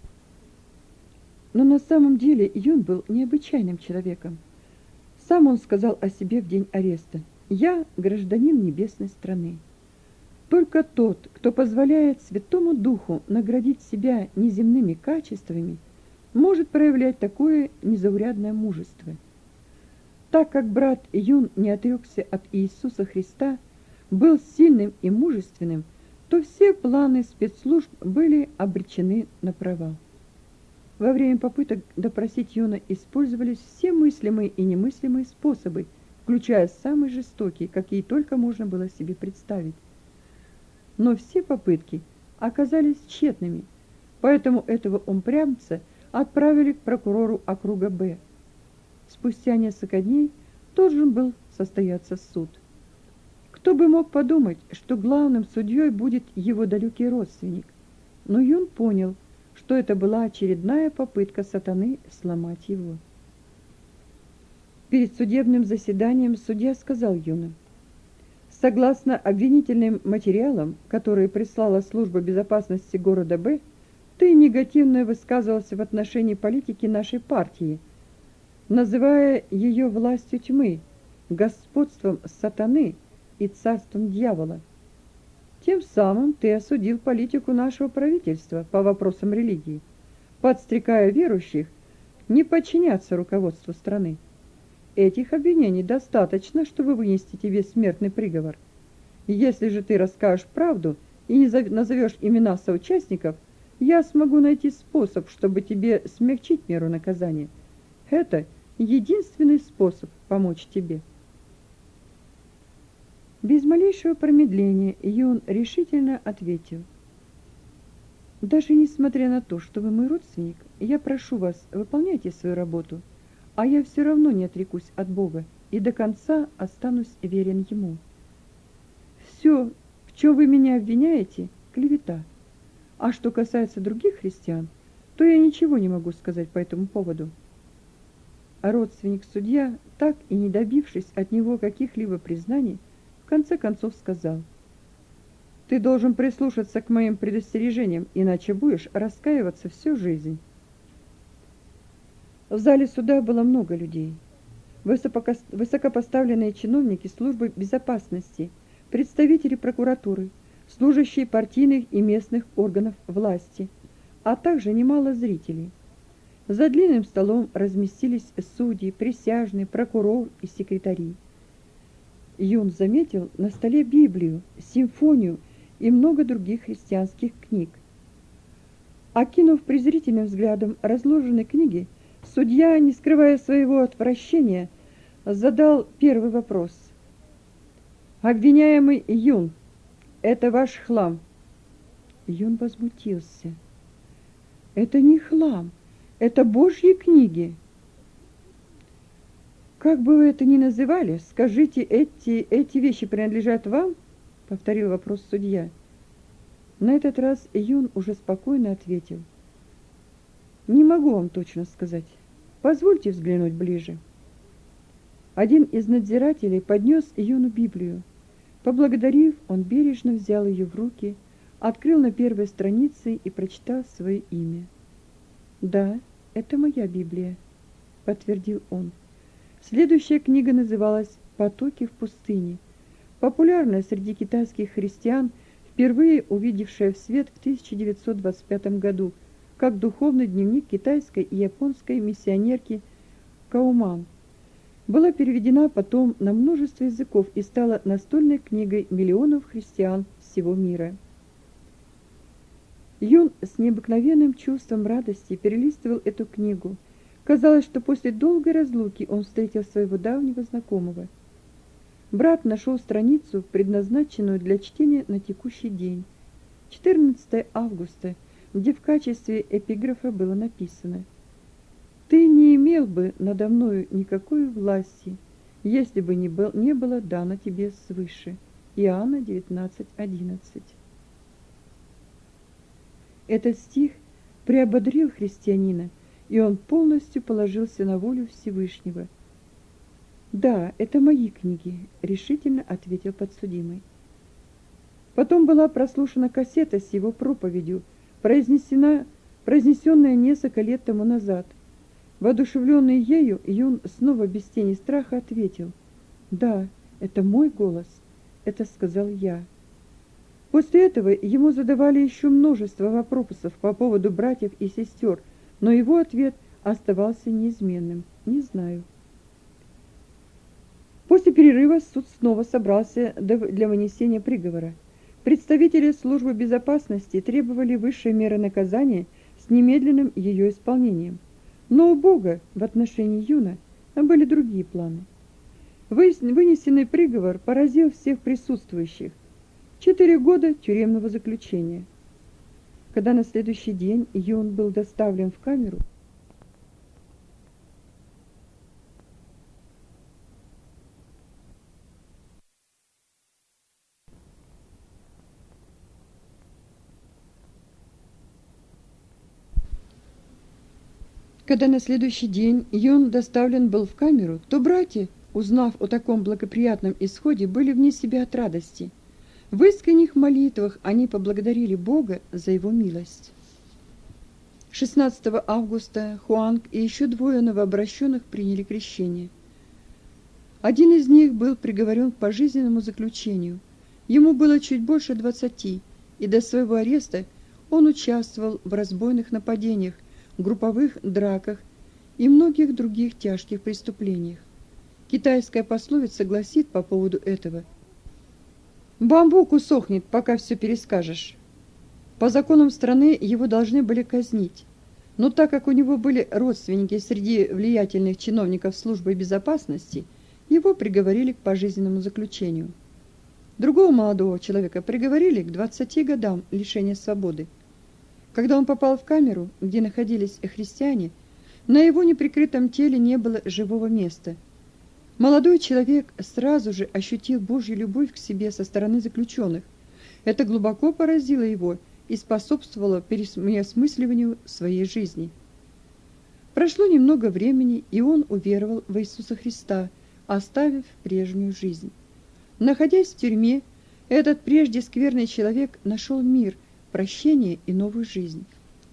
Но на самом деле Юн был необычайным человеком. Сам он сказал о себе в день ареста: «Я гражданин небесной страны». Только тот, кто позволяет Святому Духу наградить себя неземными качествами, может проявлять такое незаурядное мужество. Так как брат Юн не отрекся от Иисуса Христа, был сильным и мужественным, то все планы спецслужб были обречены на провал. Во время попыток допросить Юна использовались все мыслимые и немыслимые способы, включая самые жестокие, какие только можно было себе представить. Но все попытки оказались тщетными, поэтому этого упрямца отправили к прокурору округа Б. Спустя несколько дней должен был состояться суд. Кто бы мог подумать, что главным судьей будет его далекий родственник, но Юн понял, что это была очередная попытка сатаны сломать его. Перед судебным заседанием судья сказал Юну: «Согласно обвинительным материалам, которые прислала служба безопасности города Б, ты негативно высказывался в отношении политики нашей партии, называя ее властью тьмы, господством сатаны и царством дьявола. Тем самым ты осудил политику нашего правительства по вопросам религии, подстрекая верующих не подчиняться руководству страны. Этих обвинений достаточно, чтобы вынести тебе смертный приговор. Если же ты расскажешь правду и не назовешь имена соучастников, я смогу найти способ, чтобы тебе смягчить меру наказания. Это единственный способ помочь тебе». Без малейшего промедления Юн решительно ответил: «Даже несмотря на то, что вы мой родственник, я прошу вас, выполняйте свою работу, а я все равно не отрекусь от Бога и до конца останусь верен Ему. Все, в чем вы меня обвиняете, клевета. А что касается других христиан, то я ничего не могу сказать по этому поводу». А родственник-судья, так и не добившись от него каких-либо признаний, в конце концов сказал: «Ты должен прислушаться к моим предостережениям, иначе будешь раскаиваться всю жизнь». В зале суда было много людей. Высокопоставленные чиновники службы безопасности, представители прокуратуры, служащие партийных и местных органов власти, а также немало зрителей. За длинным столом разместились судьи, присяжные, прокурор и секретари. Юн заметил на столе Библию, симфонию и много других христианских книг. Окинув презрительным взглядом разложенные книги, судья, не скрывая своего отвращения, задал первый вопрос: «Обвиняемый Юн, это ваш хлам?» Юн возмутился. «Это не хлам, это Божьи книги». «Как бы вы это ни называли, скажите, эти, эти вещи принадлежат вам?» — повторил вопрос судья. На этот раз Юн уже спокойно ответил: «Не могу вам точно сказать. Позвольте взглянуть ближе». Один из надзирателей поднес Юну Библию. Поблагодарив, он бережно взял ее в руки, открыл на первой странице и прочитал свое имя. «Да, это моя Библия», — подтвердил он. Следующая книга называлась «Потоки в пустыне», популярная среди китайских христиан, впервые увидевшая в свет в тысяча девятьсот двадцать пятом году, как духовный дневник китайской и японской миссионерки Кауман. Была переведена потом на множество языков и стала настольной книгой миллионов христиан всего мира. Юн с необыкновенным чувством радости перелистывал эту книгу. Казалось, что после долгой разлуки он встретил своего давнего знакомого. Брат нашел страницу, предназначенную для чтения на текущий день, четырнадцатое августа, где в качестве эпиграфа было написано: «Ты не имел бы надо мною никакой власти, если бы не, был, не было дано тебе свыше». Иоанна девятнадцать одиннадцать. Этот стих приободрил христианина, и он полностью положился на волю Всевышнего. «Да, это мои книги», — решительно ответил подсудимый. Потом была прослушана кассета с его проповедью, произнесена, произнесенная несколько лет тому назад. Воодушевленный ею, Юн снова без тени страха ответил: «Да, это мой голос, это сказал я». После этого ему задавали еще множество вопросов по поводу братьев и сестер, но его ответ оставался неизменным: «Не знаю». После перерыва суд снова собрался для вынесения приговора. Представители службы безопасности требовали высшей меры наказания с немедленным ее исполнением. Но у Бога в отношении Юна были другие планы. Вынесенный приговор поразил всех присутствующих. Четыре года тюремного заключения. Когда на следующий день Юн был доставлен в камеру, Когда на следующий день Юн доставлен был в камеру, то братья, узнав о таком благоприятном исходе, были вне себя от радости. В искренних молитвах они поблагодарили Бога за его милость. шестнадцатого августа Хуанг и еще двое новообращенных приняли крещение. Один из них был приговорен к пожизненному заключению. Ему было чуть больше двадцати, и до своего ареста он участвовал в разбойных нападениях, групповых драках и многих других тяжких преступлениях. Китайская пословица гласит по поводу этого: «Бамбук усохнет, пока все перескажешь». По законам страны его должны были казнить, но так как у него были родственники среди влиятельных чиновников службы безопасности, его приговорили к пожизненному заключению. Другого молодого человека приговорили к двадцати годам лишения свободы. Когда он попал в камеру, где находились христиане, на его неприкрытом теле не было живого места. Молодой человек сразу же ощутил Божью любовь к себе со стороны заключенных. Это глубоко поразило его и способствовало переосмысливанию своей жизни. Прошло немного времени, и он уверовал в Иисуса Христа, оставив прежнюю жизнь. Находясь в тюрьме, этот прежде скверный человек нашел мир, прощение и новую жизнь.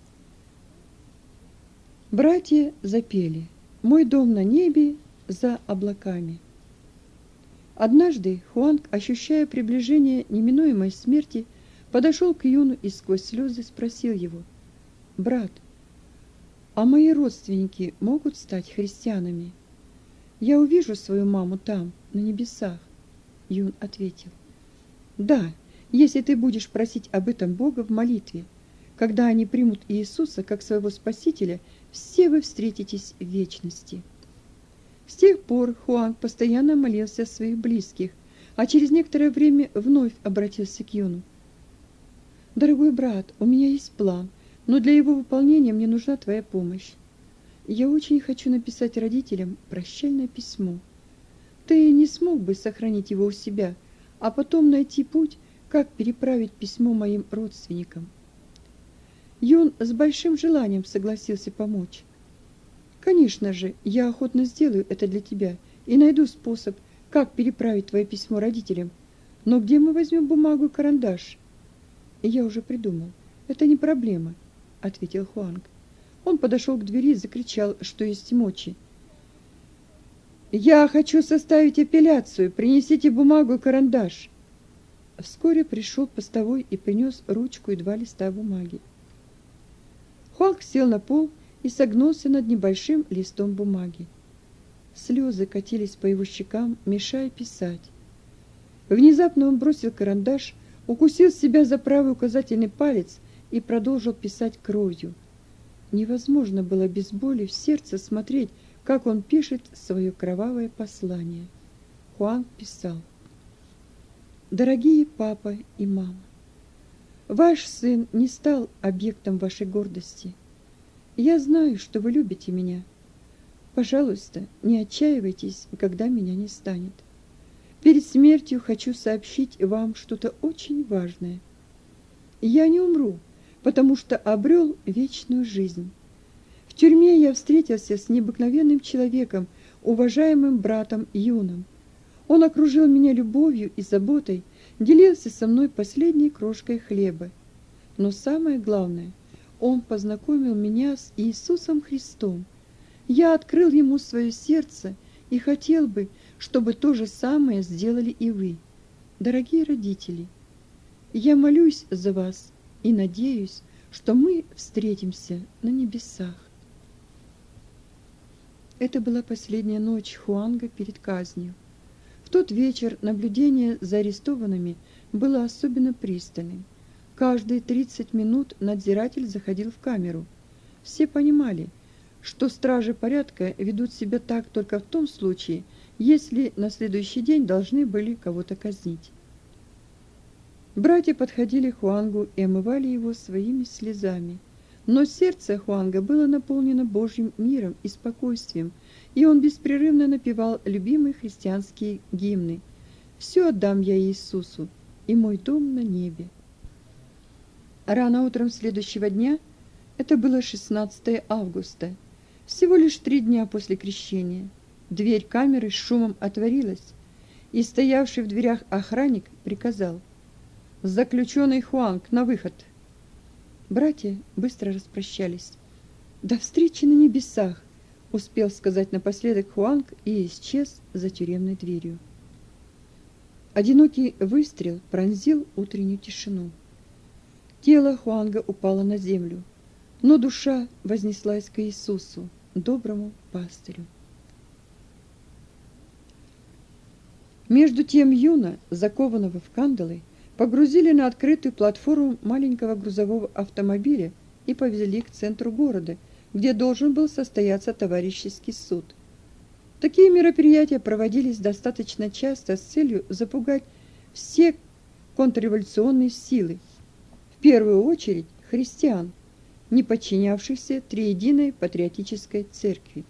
Братья запели: «Мой дом на небе, за облаками». Однажды Хуанг, ощущая приближение неминуемой смерти, подошел к Юну и сквозь слезы спросил его: «Брат, а мои родственники могут стать христианами? Я увижу свою маму там, на небесах». Юн ответил: «Да, если ты будешь просить об этом Бога в молитве. Когда они примут Иисуса как своего Спасителя, все вы встретитесь в вечности». С тех пор Хуанг постоянно молился о своих близких, а через некоторое время вновь обратился к Юну: «Дорогой брат, у меня есть план, но для его выполнения мне нужна твоя помощь. Я очень хочу написать родителям прощальное письмо. Ты не смог бы сохранить его у себя, а потом найти путь, как переправить письмо моим родственникам?» Юн с большим желанием согласился помочь. «Конечно же, я охотно сделаю это для тебя и найду способ, как переправить твое письмо родителям. Но где мы возьмем бумагу и карандаш?» «Я уже придумал. Это не проблема», — ответил Хуанг. Он подошел к двери и закричал, что есть мочи: «Я хочу составить апелляцию. Принесите бумагу и карандаш». Вскоре пришел постовой и принес ручку и два листа бумаги. Хуанг сел на пол и согнулся над небольшим листом бумаги. Слезы катились по его щекам, мешая писать. Внезапно он бросил карандаш, укусил себя за правый указательный палец и продолжил писать кровью. Невозможно было без боли в сердце смотреть, как он пишет свое кровавое послание. Хуанг писал: «Дорогие папа и мама, ваш сын не стал объектом вашей гордости. Я знаю, что вы любите меня. Пожалуйста, не отчаивайтесь, когда меня не станет. Перед смертью хочу сообщить вам что-то очень важное. Я не умру, потому что обрел вечную жизнь. В тюрьме я встретился с необыкновенным человеком, уважаемым братом Юном. Он окружил меня любовью и заботой, делился со мной последней крошкой хлеба. Но самое главное, он познакомил меня с Иисусом Христом. Я открыл ему свое сердце и хотел бы, чтобы то же самое сделали и вы. Дорогие родители, я молюсь за вас и надеюсь, что мы встретимся на небесах». Это была последняя ночь Хуанга перед казнью. В тот вечер наблюдение за арестованными было особенно пристальным. Каждые тридцать минут надзиратель заходил в камеру. Все понимали, что стражи порядка ведут себя так только в том случае, если на следующий день должны были кого-то казнить. Братья подходили к Хуангу и омывали его своими слезами. Но сердце Хуанга было наполнено Божьим миром и спокойствием, и он беспрерывно напевал любимые христианские гимны: «Все отдам я Иисусу, и мой дом на небе». Рано утром следующего дня, это было шестнадцатое августа, всего лишь три дня после крещения, дверь камеры с шумом отворилась, и стоявший в дверях охранник приказал: «Заключенный Хуанг, на выход!» Братья быстро распрощались. «До встречи на небесах!» — успел сказать напоследок Хуанг и исчез за тюремной дверью. Одинокий выстрел пронзил утреннюю тишину. Тело Хуанга упало на землю, но душа вознеслась к Иисусу, доброму пастырю. Между тем Юна, закованного в кандалы, погрузили на открытую платформу маленького грузового автомобиля и повезли к центру города, где должен был состояться товарищеский суд. Такие мероприятия проводились достаточно часто с целью запугать все контрреволюционные силы, в первую очередь христиан, не подчинявшихся триединой патриотической церкви.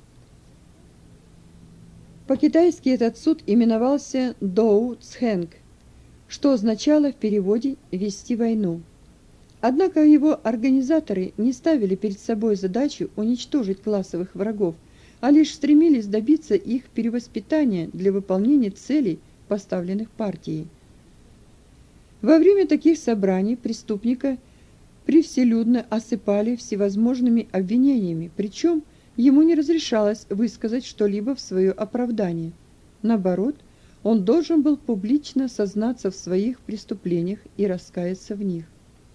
По-китайски этот суд именовался Доу Цхэнг, что означало в переводе «вести войну». Однако его организаторы не ставили перед собой задачу уничтожить классовых врагов, а лишь стремились добиться их перевоспитания для выполнения целей, поставленных партией. Во время таких собраний преступника превселюдно осыпали всевозможными обвинениями, причем ему не разрешалось высказать что-либо в свое оправдание. Наоборот, он должен был публично сознаться в своих преступлениях и раскаяться в них.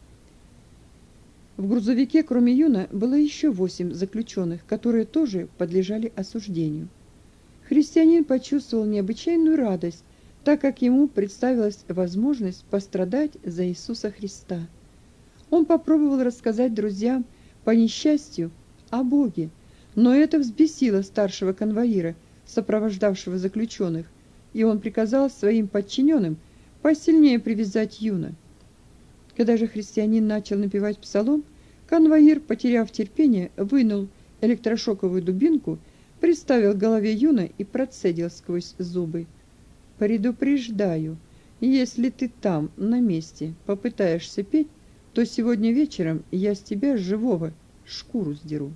В грузовике, кроме Юна, было еще восемь заключенных, которые тоже подлежали осуждению. Христианин почувствовал необычайную радость, так как ему представилась возможность пострадать за Иисуса Христа. Он попробовал рассказать друзьям по несчастью о Боге, но это взбесило старшего конвоира, сопровождавшего заключенных, и он приказал своим подчиненным посильнее привязать Юна. Когда же христианин начал напевать псалом, конвоир, потеряв терпение, вынул электрошоковую дубинку, приставил к голове Юна и процедил сквозь зубы: «Предупреждаю, если ты там, на месте, попытаешься петь, то сегодня вечером я с тебя живого шкуру сдеру».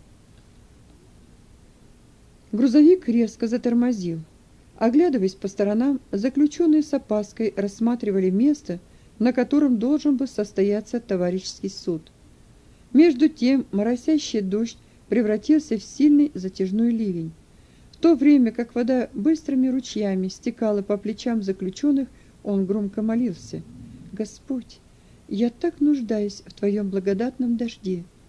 Грузовик резко затормозил. Оглядываясь по сторонам, заключенные с опаской рассматривали место, на котором должен был состояться товарищеский суд. Между тем моросящий дождь превратился в сильный затяжной ливень. В то время как вода быстрыми ручьями стекала по плечам заключенных, он громко молился: «Господь, я так нуждаюсь в Твоем благодатном дожде.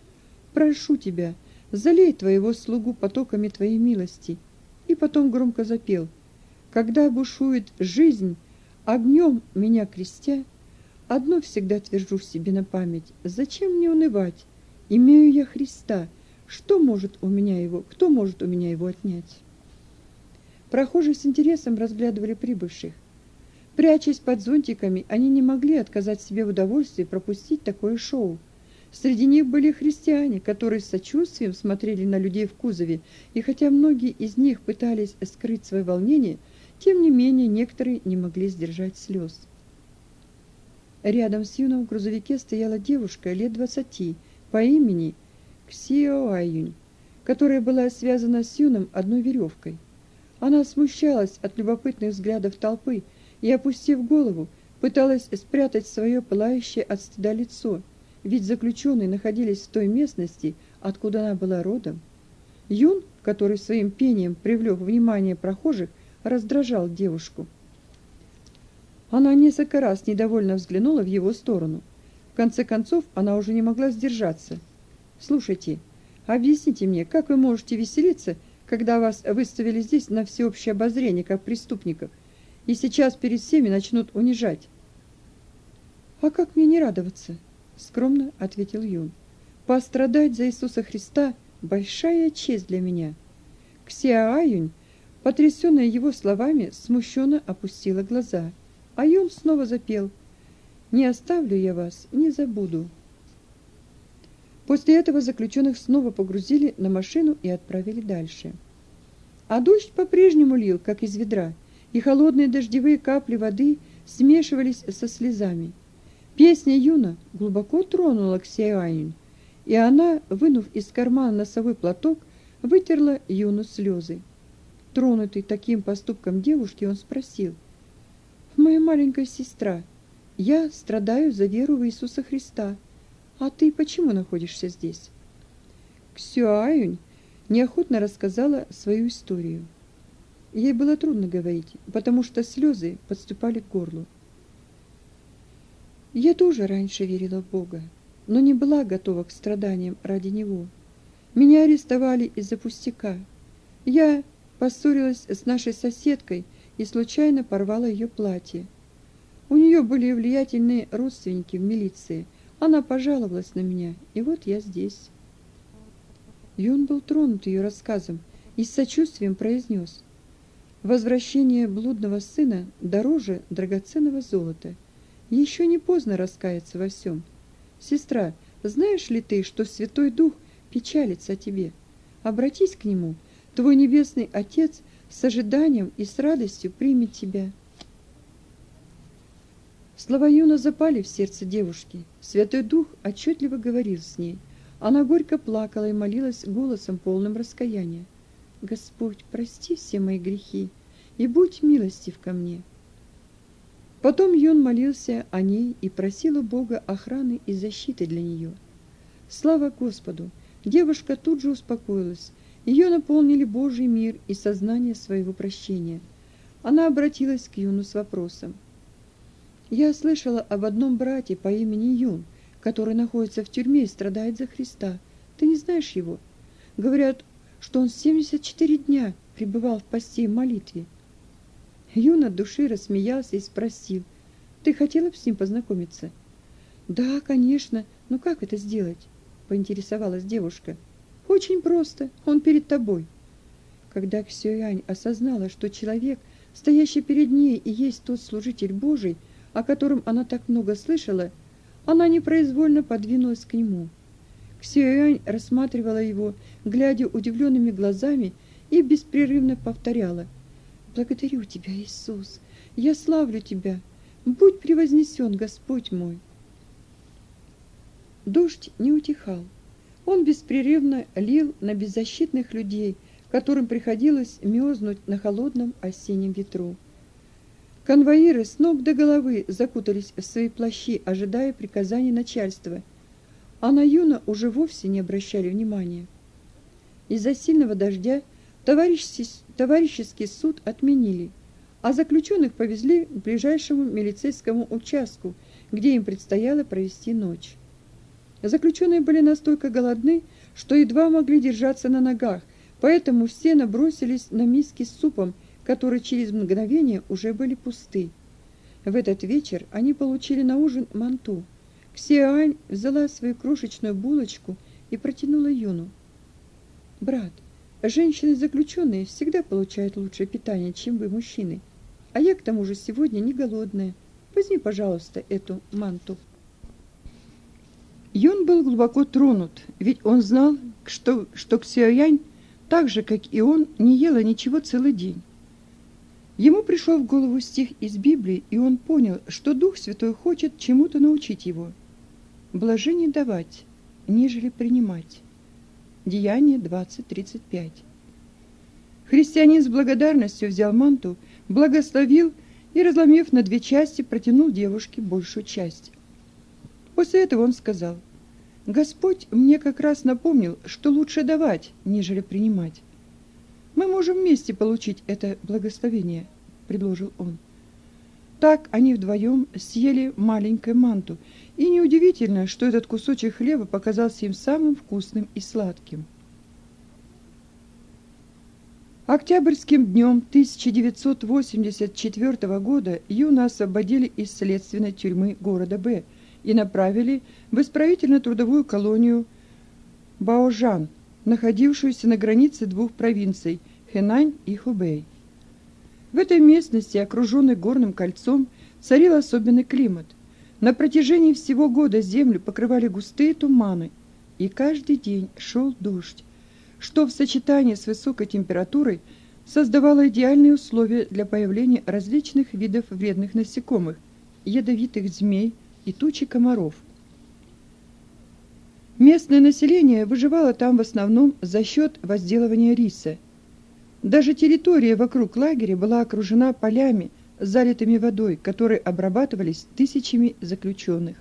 прошу тебя, залей твоего слугу потоками твоей милости». И потом громко запел: «Когда бушует жизнь, огнем меня крестя, одно всегда твержу себе на память: зачем мне унывать? Имею я Христа, что может у меня его, кто может у меня его отнять?» Прохожие с интересом разглядывали прибывших. Прячась под зонтиками, они не могли отказать себе в удовольствии пропустить такое шоу. Среди них были христиане, которые с сочувствием смотрели на людей в кузове, и хотя многие из них пытались скрыть свое волнение, тем не менее некоторые не могли сдержать слез. Рядом с Юном в грузовике стояла девушка лет двадцати по имени Ксио Аюнь, которая была связана с Юном одной веревкой. Она смущалась от любопытных взглядов толпы и, опустив голову, пыталась спрятать свое пылающее от стыда лицо, ведь заключенные находились в той местности, откуда она была родом. Юн, который своим пением привлек внимание прохожих, раздражал девушку. Она несколько раз недовольно взглянула в его сторону. В конце концов, она уже не могла сдержаться. «Слушайте, объясните мне, как вы можете веселиться, когда вас выставили здесь на всеобщее обозрение как преступников, и сейчас перед всеми начнут унижать?» «А как мне не радоваться?» — скромно ответил Юн. «Пострадать за Иисуса Христа — большая честь для меня». Ксио Аюнь, потрясенная его словами, смущенно опустила глаза, а Юн снова запел: «Не оставлю я вас, не забуду». После этого заключенных снова погрузили на машину и отправили дальше. А дождь по-прежнему лил, как из ведра, и холодные дождевые капли воды смешивались со слезами. Песня Юна глубоко тронула Ксио Аюнь, и она, вынув из кармана носовой платок, вытерла Юну слезы. Тронутый таким поступком девушки, он спросил: «Моя маленькая сестра, я страдаю за веру в Иисуса Христа, а ты почему находишься здесь?» Ксио Аюнь неохотно рассказала свою историю. Ей было трудно говорить, потому что слезы подступали к горлу. «Я тоже раньше верила в Бога, но не была готова к страданиям ради Него. Меня арестовали из-за пустяка. Я поссорилась с нашей соседкой и случайно порвала ее платье. У нее были влиятельные родственники в милиции. Она пожаловалась на меня, и вот я здесь». Юн был тронут ее рассказом и с сочувствием произнес: «Возвращение блудного сына дороже драгоценного золота. Еще не поздно раскаяться во всем. Сестра, знаешь ли ты, что Святой Дух печалится о тебе? Обратись к Нему, твой Небесный Отец с ожиданием и с радостью примет тебя». Слова Юна запали в сердце девушки. Святой Дух отчетливо говорил с ней. Она горько плакала и молилась голосом, полным раскаяния: «Господь, прости все мои грехи и будь милостив ко мне». Потом Юн молился о ней и просил у Бога охраны и защиты для нее. Слава Господу! Девушка тут же успокоилась. Ее наполнили Божий мир и сознание своего прощения. Она обратилась к Юну с вопросом: «Я слышала об одном брате по имени Юн, который находится в тюрьме и страдает за Христа. Ты не знаешь его? Говорят, что он семьдесят четыре дня пребывал в посте и молитве». Юн от души рассмеялся и спросил: «Ты хотела бы с ним познакомиться?» «Да, конечно, но как это сделать?» — поинтересовалась девушка. «Очень просто, он перед тобой». Когда Ксио Янь осознала, что человек, стоящий перед ней, и есть тот служитель Божий, о котором она так много слышала, она непроизвольно подвинулась к нему. Ксио Янь рассматривала его, глядя удивленными глазами, и беспрерывно повторяла: «Благодарю тебя, Иисус, я славлю тебя, будь превознесен, Господь мой». Дождь не утихал. Он беспрерывно лил на беззащитных людей, которым приходилось мерзнуть на холодном осеннем ветру. Конвоиры с ног до головы закутались в свои плащи, ожидая приказаний начальства, а на Юна уже вовсе не обращали внимания. Из-за сильного дождя товарищеский, товарищеский суд отменили, а заключенных повезли к ближайшему милицейскому участку, где им предстояло провести ночь. Заключенные были настолько голодны, что едва могли держаться на ногах, поэтому все набросились на миски с супом, которые через мгновение уже были пусты. В этот вечер они получили на ужин манту. Ксиань взяла свою крошечную булочку и протянула Юну. «Брат, женщины-заключенные всегда получают лучшее питание, чем вы, мужчины. А я, к тому же, сегодня не голодная. Возьми, пожалуйста, эту манту». Юн был глубоко тронут, ведь он знал, что, что Ксиань, так же, как и он, не ела ничего целый день. Ему пришел в голову стих из Библии, и он понял, что Дух Святой хочет чему-то научить его. «Блажение давать, нежели принимать». Деяние двадцать тридцать пять. Христианин с благодарностью взял манту, благословил и, разломив на две части, протянул девушке большую часть. После этого он сказал: «Господь мне как раз напомнил, что лучше давать, нежели принимать. Мы можем вместе получить это благословение», — предложил он. Так они вдвоем съели маленькую манту, и неудивительно, что этот кусочек хлеба показался им самым вкусным и сладким. Октябрьским днем тысяча девятьсот восемьдесят четвёртого года Юна освободили из следственной тюрьмы города Б и направили в исправительно-трудовую колонию Баожан, находившуюся на границе двух провинций Хэнань и Хубэй. В этой местности, окруженной горным кольцом, царил особенный климат. На протяжении всего года землю покрывали густые туманы, и каждый день шел дождь, что в сочетании с высокой температурой создавало идеальные условия для появления различных видов вредных насекомых, ядовитых змей и тучи комаров. Местное население выживало там в основном за счет возделывания риса. Даже территория вокруг лагеря была окружена полями, залитыми водой, которые обрабатывались тысячами заключенных.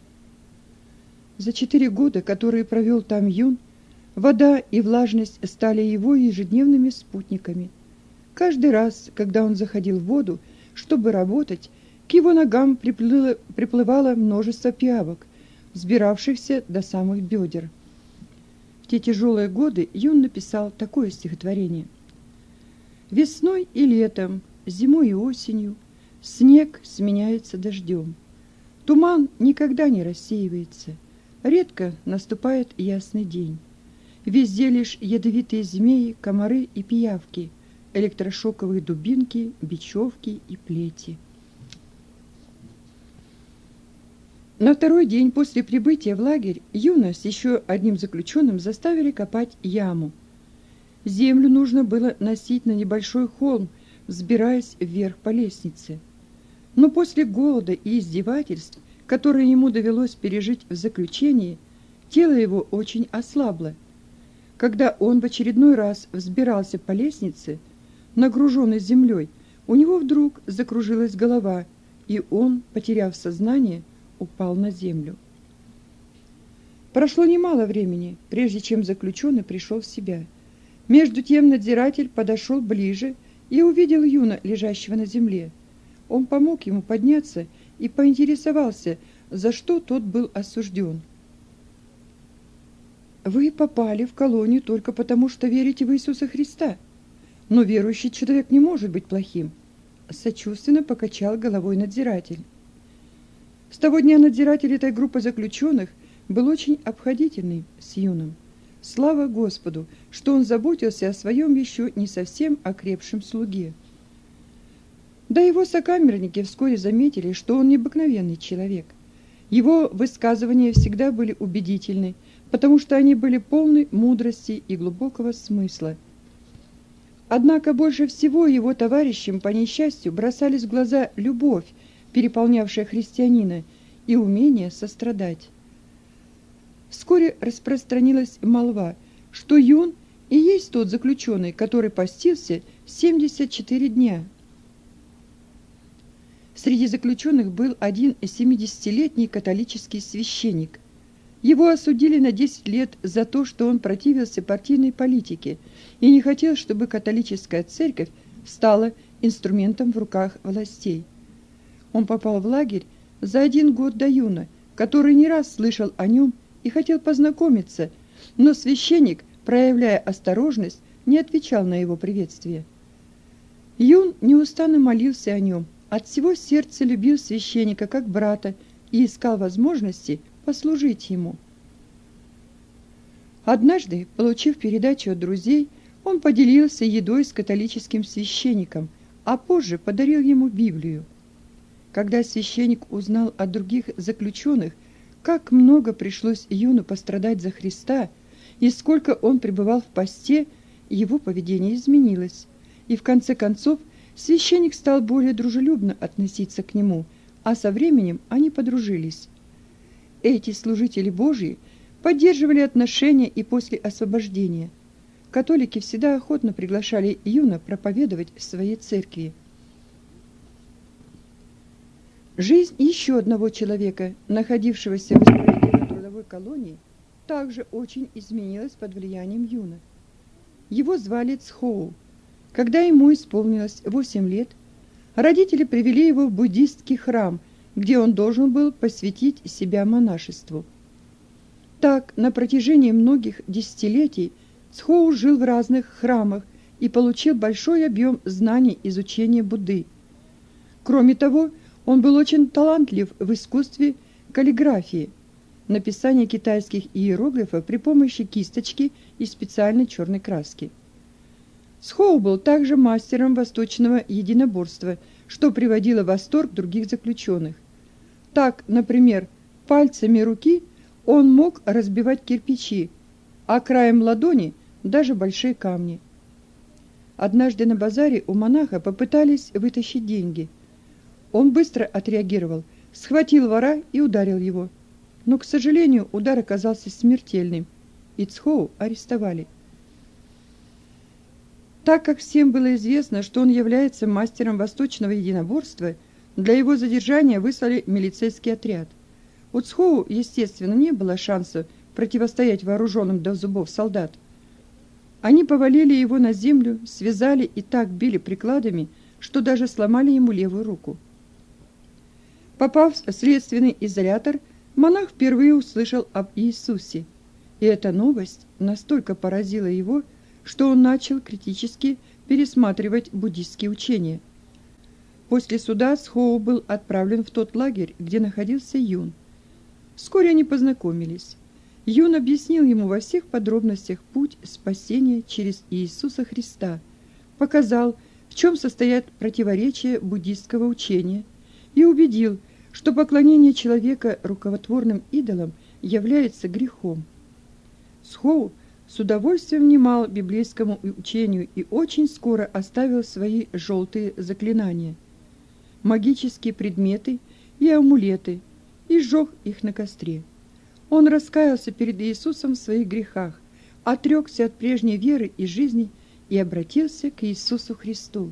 За четыре года, которые провел там Юн, вода и влажность стали его ежедневными спутниками. Каждый раз, когда он заходил в воду, чтобы работать, к его ногам приплыло, приплывало множество пиявок, взбиравшихся до самых бедер. В те тяжелые годы Юн написал такое стихотворение: «Весной и летом, зимой и осенью снег сменяется дождем. Туман никогда не рассеивается, редко наступает ясный день. Везде лишь ядовитые змеи, комары и пиявки, электрошоковые дубинки, бечевки и плети». На второй день после прибытия в лагерь Юна с еще одним заключенным заставили копать яму. Землю нужно было носить на небольшой холм, взбираясь вверх по лестнице. Но после голода и издевательств, которые ему довелось пережить в заключении, тело его очень ослабло. Когда он в очередной раз взбирался по лестнице, нагруженный землей, у него вдруг закружилась голова, и он, потеряв сознание, упал на землю. Прошло немало времени, прежде чем заключенный пришел в себя. Между тем надзиратель подошел ближе и увидел Юна, лежащего на земле. Он помог ему подняться и поинтересовался, за что тот был осужден. «Вы попали в колонию только потому, что верите в Иисуса Христа. Но верующий человек не может быть плохим», — сочувственно покачал головой надзиратель. С того дня надзиратель этой группы заключенных был очень обходительный с Юном. Слава Господу, что он заботился о своем еще не совсем окрепшем слуге. Да его сокамерники вскоре заметили, что он необыкновенный человек. Его высказывания всегда были убедительны, потому что они были полны мудрости и глубокого смысла. Однако больше всего его товарищам по несчастью бросались в глаза любовь, переполнявшая христианина, и умение сострадать. Вскоре распространилась молва, что Юн и есть тот заключенный, который постился семьдесят четыре дня. Среди заключенных был один семидесятилетний католический священник. Его осудили на десять лет за то, что он противился партийной политике и не хотел, чтобы католическая церковь стала инструментом в руках властей. Он попал в лагерь за один год до Юна, который не раз слышал о нем и хотел познакомиться, но священник, проявляя осторожность, не отвечал на его приветствие. Юн неустанно молился о нем, от всего сердца любил священника как брата и искал возможности послужить ему. Однажды, получив передачу от друзей, он поделился едой с католическим священником, а позже подарил ему Библию. Когда священник узнал от других заключенных, как много пришлось Юну пострадать за Христа и сколько он пребывал в посте, его поведение изменилось, и в конце концов священник стал более дружелюбно относиться к нему, а со временем они подружились. Эти служители Божьи поддерживали отношения и после освобождения. Католики всегда охотно приглашали Юна проповедовать в своей церкви. Жизнь еще одного человека, находившегося в исправительно-трудовой колонии, также очень изменилась под влиянием Юна. Его звали Цхоу. Когда ему исполнилось восемь лет, родители привели его в буддистский храм, где он должен был посвятить себя монашеству. Так, на протяжении многих десятилетий Цхоу жил в разных храмах и получил большой объем знаний из учения Будды. Кроме того, он был очень талантлив в искусстве каллиграфии, написания китайских иероглифов при помощи кисточки и специальной черной краски. Цхоу был также мастером восточного единоборства, что приводило в восторг других заключенных. Так, например, пальцами руки он мог разбивать кирпичи, а краем ладони даже большие камни. Однажды на базаре у монаха попытались вытащить деньги. Он быстро отреагировал, схватил вора и ударил его. Но, к сожалению, удар оказался смертельным, и Цхоу арестовали. Так как всем было известно, что он является мастером восточного единоборства, для его задержания выслали милицейский отряд. У Цхоу, естественно, не было шанса противостоять вооруженным до зубов солдат. Они повалили его на землю, связали и так били прикладами, что даже сломали ему левую руку. Попав в следственный изолятор, монах впервые услышал об Иисусе, и эта новость настолько поразила его, что он начал критически пересматривать буддистские учения. После суда Цхоу был отправлен в тот лагерь, где находился Юн. Вскоре они познакомились. Юн объяснил ему во всех подробностях путь спасения через Иисуса Христа, показал, в чем состоят противоречия буддистского учения, и убедил, что поклонение человека рукотворным идолам является грехом. Цхоу с удовольствием внимал библейскому учению и очень скоро оставил свои желтые заклинания, магические предметы и амулеты, и сжег их на костре. Он раскаялся перед Иисусом в своих грехах, отрекся от прежней веры и жизни и обратился к Иисусу Христу.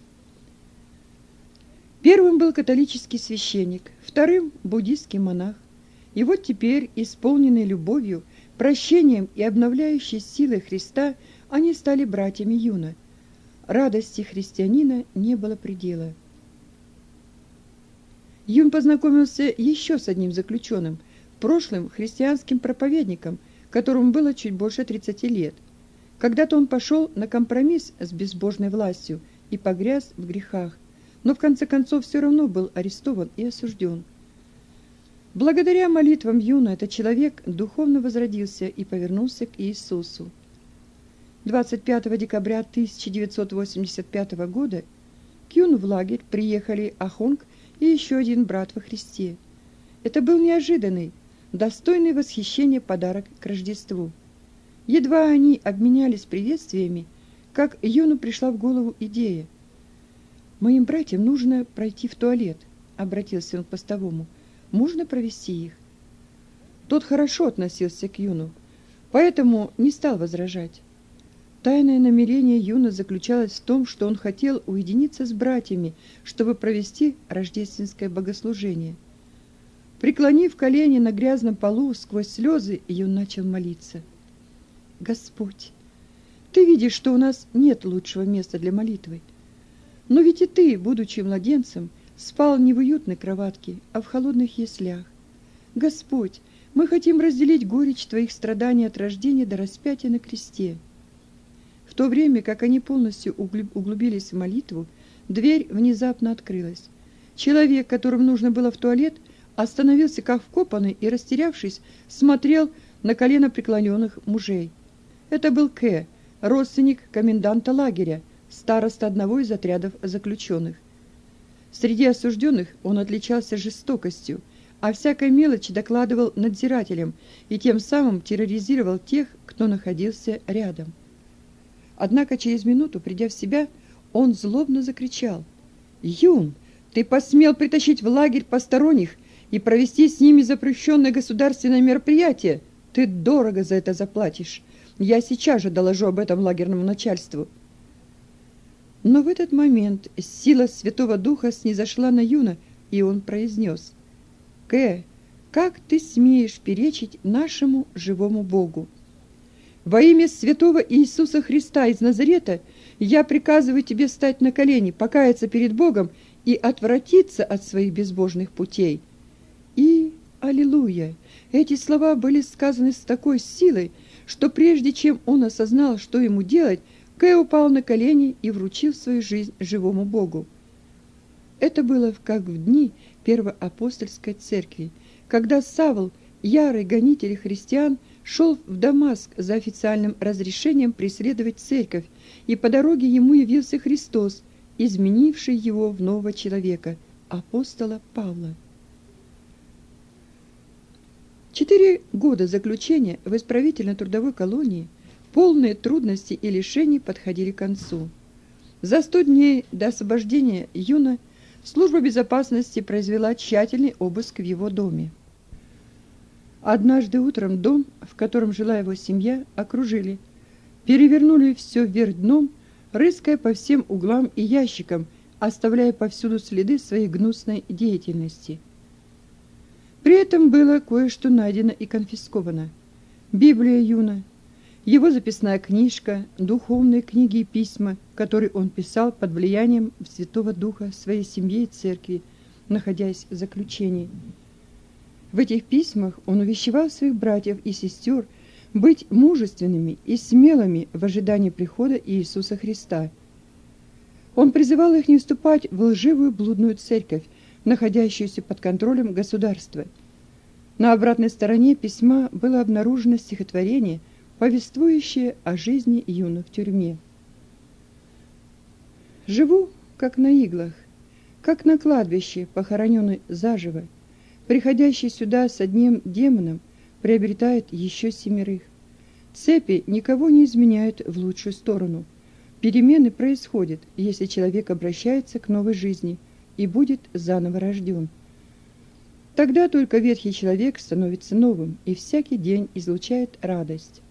Первым был католический священник, вторым – буддийский монах. И вот теперь, исполненные любовью, прощением и обновляющей силой Христа, они стали братьями Юна. Радости христианина не было предела. Юн познакомился еще с одним заключенным, прошлым христианским проповедником, которому было чуть больше тридцати лет. Когда-то он пошел на компромисс с безбожной властью и погряз в грехах, но в конце концов все равно был арестован и осужден. Благодаря молитвам Юна этот человек духовно возродился и повернулся к Иисусу. двадцать пятого декабря тысяча девятьсот восемьдесят пятого года к Юну в лагерь приехали Ахонг и еще один брат во Христе. Это был неожиданный, достойный восхищения подарок к Рождеству. Едва они обменялись приветствиями, как Юну пришла в голову идея. «Моим братьям нужно пройти в туалет», — обратился он к постовому. «Можно провести их?» Тот хорошо относился к Юну, поэтому не стал возражать. Тайное намерение Юна заключалось в том, что он хотел уединиться с братьями, чтобы провести рождественское богослужение. Преклонив колени на грязном полу сквозь слезы, Юн начал молиться. «Господь, Ты видишь, что у нас нет лучшего места для молитвы. Но ведь и Ты, будучи младенцем, спал не в уютной кроватке, а в холодных яслях. Господь, мы хотим разделить горечь Твоих страданий от рождения до распятия на кресте». В то время, как они полностью углубились в молитву, дверь внезапно открылась. Человек, которому нужно было в туалет, остановился как вкопанный и, растерявшись, смотрел на коленопреклоненных мужей. Это был К., родственник коменданта лагеря, староста одного из отрядов заключенных. Среди осужденных он отличался жестокостью, а всякой мелочи докладывал надзирателям и тем самым терроризировал тех, кто находился рядом. Однако через минуту, придя в себя, он злобно закричал: «Юн, ты посмел притащить в лагерь посторонних и провести с ними запрещенное государственное мероприятие? Ты дорого за это заплатишь. Я сейчас же доложу об этом лагерному начальству». Но в этот момент сила Святого Духа снизошла на Юна, и он произнес: «К, как ты смеешь перечить нашему живому Богу? Во имя святого Иисуса Христа из Назарета я приказываю тебе встать на колени, покаяться перед Богом и отвратиться от своих безбожных путей». И, аллилуйя, эти слова были сказаны с такой силой, что прежде чем он осознал, что ему делать, Кэ упал на колени и вручил свою жизнь живому Богу. Это было как в дни первоапостольской церкви, когда Савл, ярый гонитель христиан, шел в Дамаск за официальным разрешением преследовать церковь, и по дороге ему явился Христос, изменивший его в нового человека, апостола Павла. Четыре года заключения в исправительно-трудовой колонии, полные трудностей и лишений, подходили к концу. За сто дней до освобождения Юна служба безопасности произвела тщательный обыск в его доме. Однажды утром дом, в котором жила его семья, окружили, перевернули все вверх дном, рыская по всем углам и ящикам, оставляя повсюду следы своей гнусной деятельности. При этом было кое-что найдено и конфисковано: Библия Юна, его записная книжка, духовные книги и письма, которые он писал под влиянием Святого Духа своей семье и церкви, находясь в заключении. В этих письмах он увещевал своих братьев и сестер быть мужественными и смелыми в ожидании прихода Иисуса Христа. Он призывал их не вступать в лживую блудную церковь, находящуюся под контролем государства. На обратной стороне письма было обнаружено стихотворение, повествующее о жизни Юна в тюрьме. «Живу, как на иглах, как на кладбище, похороненный заживо. Приходящий сюда с одним демоном приобретает еще семерых. Цепи никого не изменяют в лучшую сторону. Перемены происходят, если человек обращается к новой жизни и будет заново рожден. Тогда только ветхий человек становится новым и всякий день излучает радость».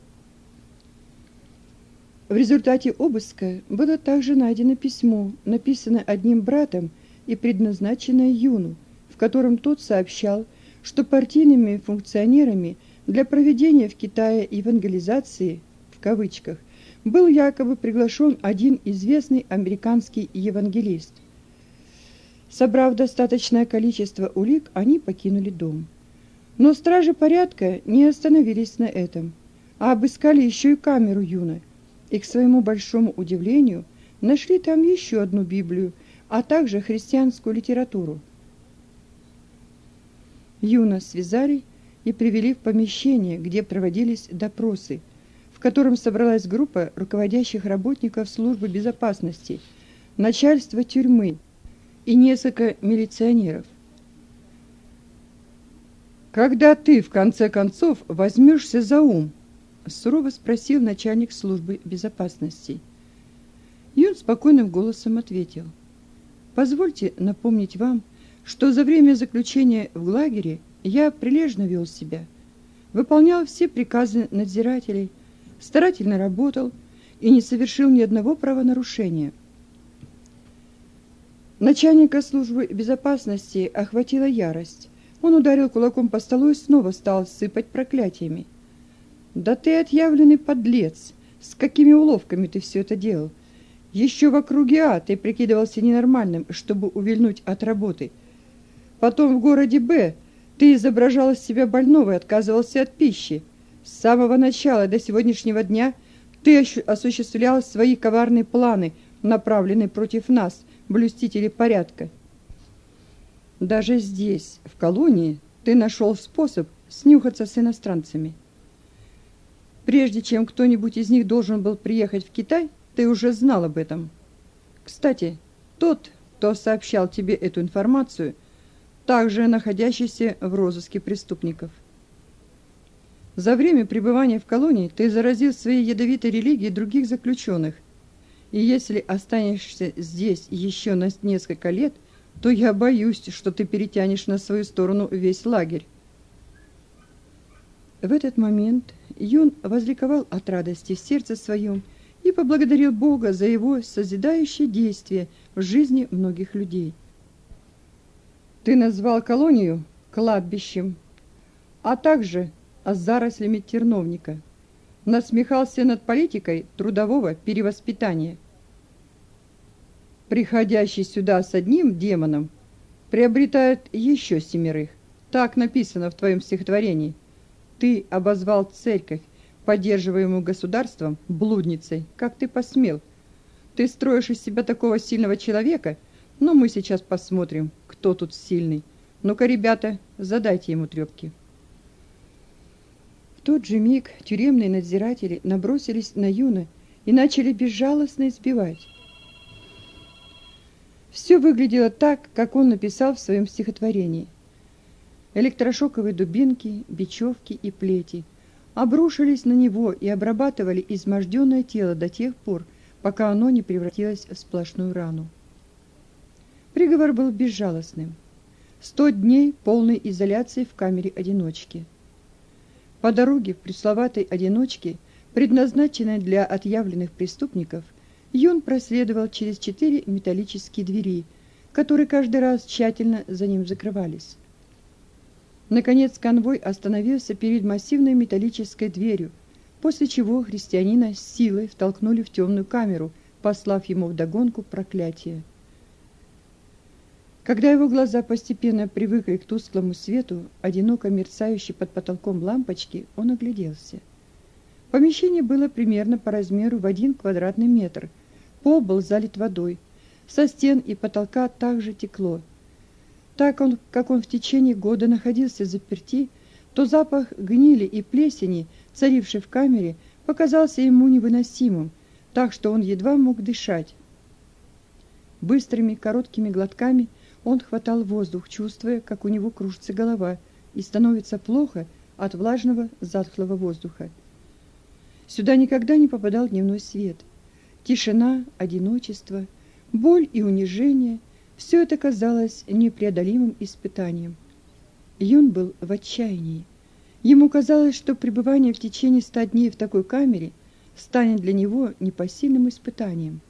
В результате обыска было также найдено письмо, написанное одним братом и предназначенное Юну, в котором тот сообщал, что партийными функционерами для проведения в Китае евангелизации, в кавычках, был якобы приглашен один известный американский евангелист. Собрав достаточное количество улик, они покинули дом. Но стражи порядка не остановились на этом, а обыскали еще и камеру Юна, и, к своему большому удивлению, нашли там еще одну Библию, а также христианскую литературу. Юна связали и привели в помещение, где проводились допросы, в котором собралась группа руководящих работников службы безопасности, начальство тюрьмы и несколько милиционеров. «Когда ты, в конце концов, возьмешься за ум?» — сурово спросил начальник службы безопасности. Юн спокойным голосом ответил: «Позвольте напомнить вам, что за время заключения в лагере я прилежно вел себя, выполнял все приказы надзирателей, старательно работал и не совершил ни одного правонарушения». Начальника службы безопасности охватила ярость. Он ударил кулаком по столу и снова стал сыпать проклятиями. «Да ты отъявленный подлец! С какими уловками ты все это делал? Еще в округе А ты прикидывался ненормальным, чтобы увильнуть от работы. Потом в городе Б Ты изображал из себя больного и отказывался от пищи. С самого начала до сегодняшнего дня ты осуществлял свои коварные планы, направленные против нас, блюстителей порядка. Даже здесь, в колонии, ты нашел способ снюхаться с иностранцами. Прежде чем кто-нибудь из них должен был приехать в Китай, ты уже знал об этом. Кстати, тот, кто сообщал тебе эту информацию, также находящийся в розыске преступников. За время пребывания в колонии ты заразил своей ядовитой религией других заключенных, и если останешься здесь еще на несколько лет, то я боюсь, что ты перетянешь на свою сторону весь лагерь. В этот момент Юн возликовал от радости в сердце своем и поблагодарил Бога за его созидающее действие в жизни многих людей. Ты назвал колонию кладбищем, а также зарослями терновника, насмехался над политикой трудового перевоспитания. Приходящий сюда с одним демоном приобретает еще семерых. Так написано в твоем стихотворении. Ты обозвал церковь, поддерживаемую государством, блудницей. Как ты посмел? Ты строишь из себя такого сильного человека, но мы сейчас посмотрим, кто тут сильный. Ну-ка, ребята, задайте ему трепки. В тот же миг тюремные надзиратели набросились на Юна и начали безжалостно избивать. Все выглядело так, как он написал в своем стихотворении. Электрошоковые дубинки, бечевки и плети обрушились на него и обрабатывали изможденное тело до тех пор, пока оно не превратилось в сплошную рану. Приговор был безжалостным. Сто дней полной изоляции в камере одиночки. По дороге в пресловутой одиночке, предназначенной для отъявленных преступников, Юн проследовал через четыре металлические двери, которые каждый раз тщательно за ним закрывались. Наконец конвой остановился перед массивной металлической дверью, после чего христианина с силой втолкнули в темную камеру, послав ему вдогонку проклятие. Когда его глаза постепенно привыкли к тусклому свету, одиноко мерцающей под потолком лампочки, он огляделся. Помещение было примерно по размеру в один квадратный метр. Пол был залит водой. Со стен и потолка также текло. Так он, как он в течение года находился заперти, то запах гнили и плесени, царивший в камере, показался ему невыносимым, так что он едва мог дышать. Быстрыми короткими глотками он хватал воздух, чувствуя, как у него кружится голова и становится плохо от влажного затхлого воздуха. Сюда никогда не попадал дневной свет. Тишина, одиночество, боль и унижение – все это казалось непреодолимым испытанием. Юн был в отчаянии. Ему казалось, что пребывание в течение ста дней в такой камере станет для него непосильным испытанием.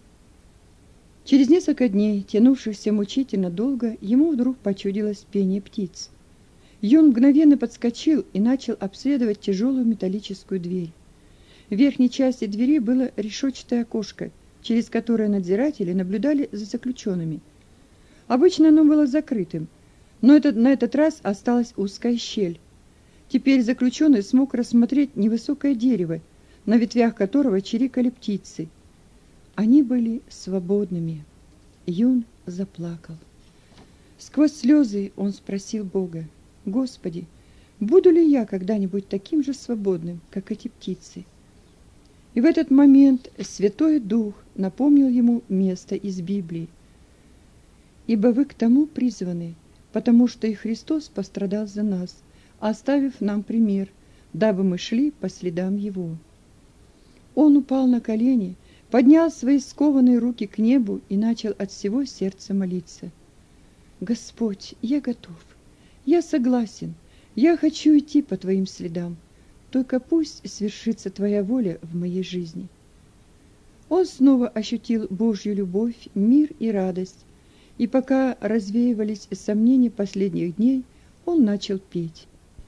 Через несколько дней, тянувшихся мучительно долго, ему вдруг почудилось пение птиц. Юн мгновенно подскочил и начал обследовать тяжелую металлическую дверь. В верхней части двери было решетчатое окошко, через которое надзиратели наблюдали за заключенными. Обычно оно было закрытым, но этот, на этот раз осталась узкая щель. Теперь заключенный смог рассмотреть невысокое дерево, на ветвях которого чирикали птицы. Они были свободными. Юн заплакал. Сквозь слезы он спросил Бога: «Господи, буду ли я когда-нибудь таким же свободным, как эти птицы?» И в этот момент Святой Дух напомнил ему место из Библии. «Ибо вы к тому призваны, потому что и Христос пострадал за нас, оставив нам пример, дабы мы шли по следам Его». Он упал на колени, поднял свои скованные руки к небу и начал от всего сердца молиться. «Господь, я готов, я согласен, я хочу идти по Твоим следам, только пусть свершится Твоя воля в моей жизни». Он снова ощутил Божью любовь, мир и радость, и пока развеивались сомнения последних дней, он начал петь.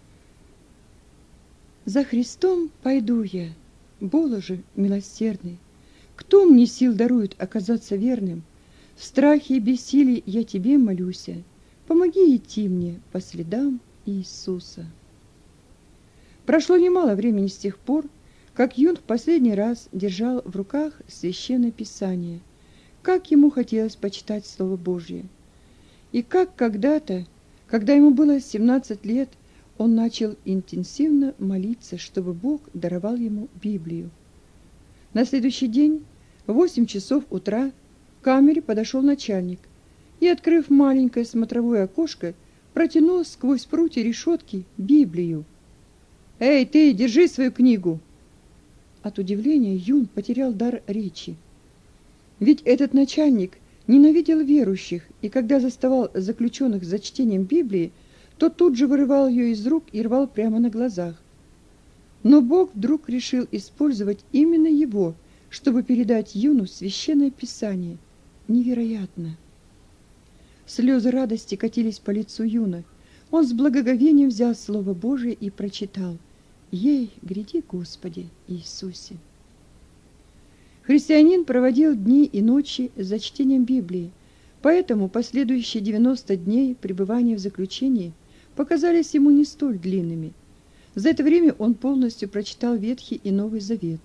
«За Христом пойду я, Боже милосердный, кто мне сил дарует оказаться верным? В страхе и бессилии я Тебе молюся, помоги идти мне по следам Иисуса. Прошло немало времени с тех пор, как Юн в последний раз держал в руках Священное Писание, как ему хотелось почитать Слово Божье. И как когда-то, когда ему было семнадцать лет, он начал интенсивно молиться, чтобы Бог даровал ему Библию. На следующий день в восемь часов утра к камере подошел начальник и, открыв маленькое смотровое окошко, протянул сквозь прутья решетки Библию. «Эй, ты, держи свою книгу!» От удивления Юн потерял дар речи. Ведь этот начальник ненавидел верующих, и когда заставал заключенных за чтением Библии, то тут же вырывал ее из рук и рвал прямо на глазах. Но Бог вдруг решил использовать именно его, чтобы передать Юну Священное Писание. Невероятно! Слезы радости катились по лицу Юна. Он с благоговением взял Слово Божие и прочитал: «Ей, гряди, Господи Иисусе». Христианин проводил дни и ночи за чтением Библии, поэтому последующие девяносто дней пребывания в заключении показались ему не столь длинными. За это время он полностью прочитал Ветхий и Новый Завет.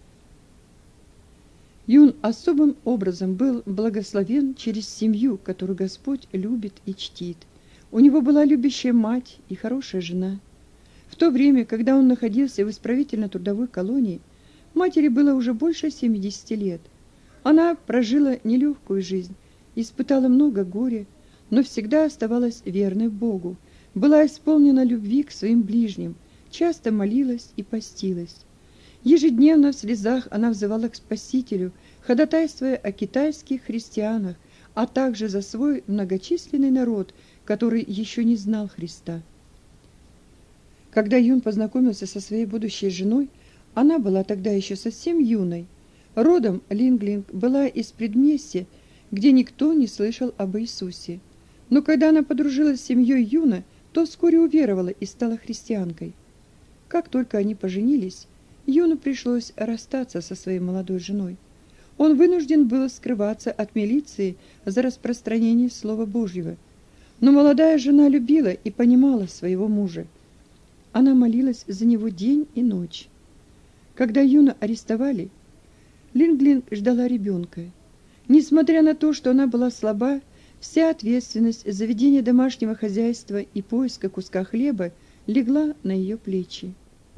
Юн особым образом был благословен через семью, которую Господь любит и чтит. У него была любящая мать и хорошая жена. В то время, когда он находился в исправительно-трудовой колонии, матери было уже больше семидесяти лет. Она прожила нелегкую жизнь, испытала много горя, но всегда оставалась верной Богу, была исполнена любви к своим ближним, часто молилась и постилась. Ежедневно в слезах она взывала к Спасителю, ходатайствуя о китайских христианах, а также за свой многочисленный народ, который еще не знал Христа. Когда Юн познакомился со своей будущей женой, она была тогда еще совсем юной. Родом Линглинг была из предместья, где никто не слышал об Иисусе. Но когда она подружилась с семьей Юна, то вскоре уверовала и стала христианкой. Как только они поженились, Юну пришлось расстаться со своей молодой женой. Он вынужден был скрываться от милиции за распространение Слова Божьего. Но молодая жена любила и понимала своего мужа. Она молилась за него день и ночь. Когда Юна арестовали, Линглинг ждала ребенка. Несмотря на то, что она была слаба, вся ответственность за ведение домашнего хозяйства и поиска куска хлеба легла на ее плечи.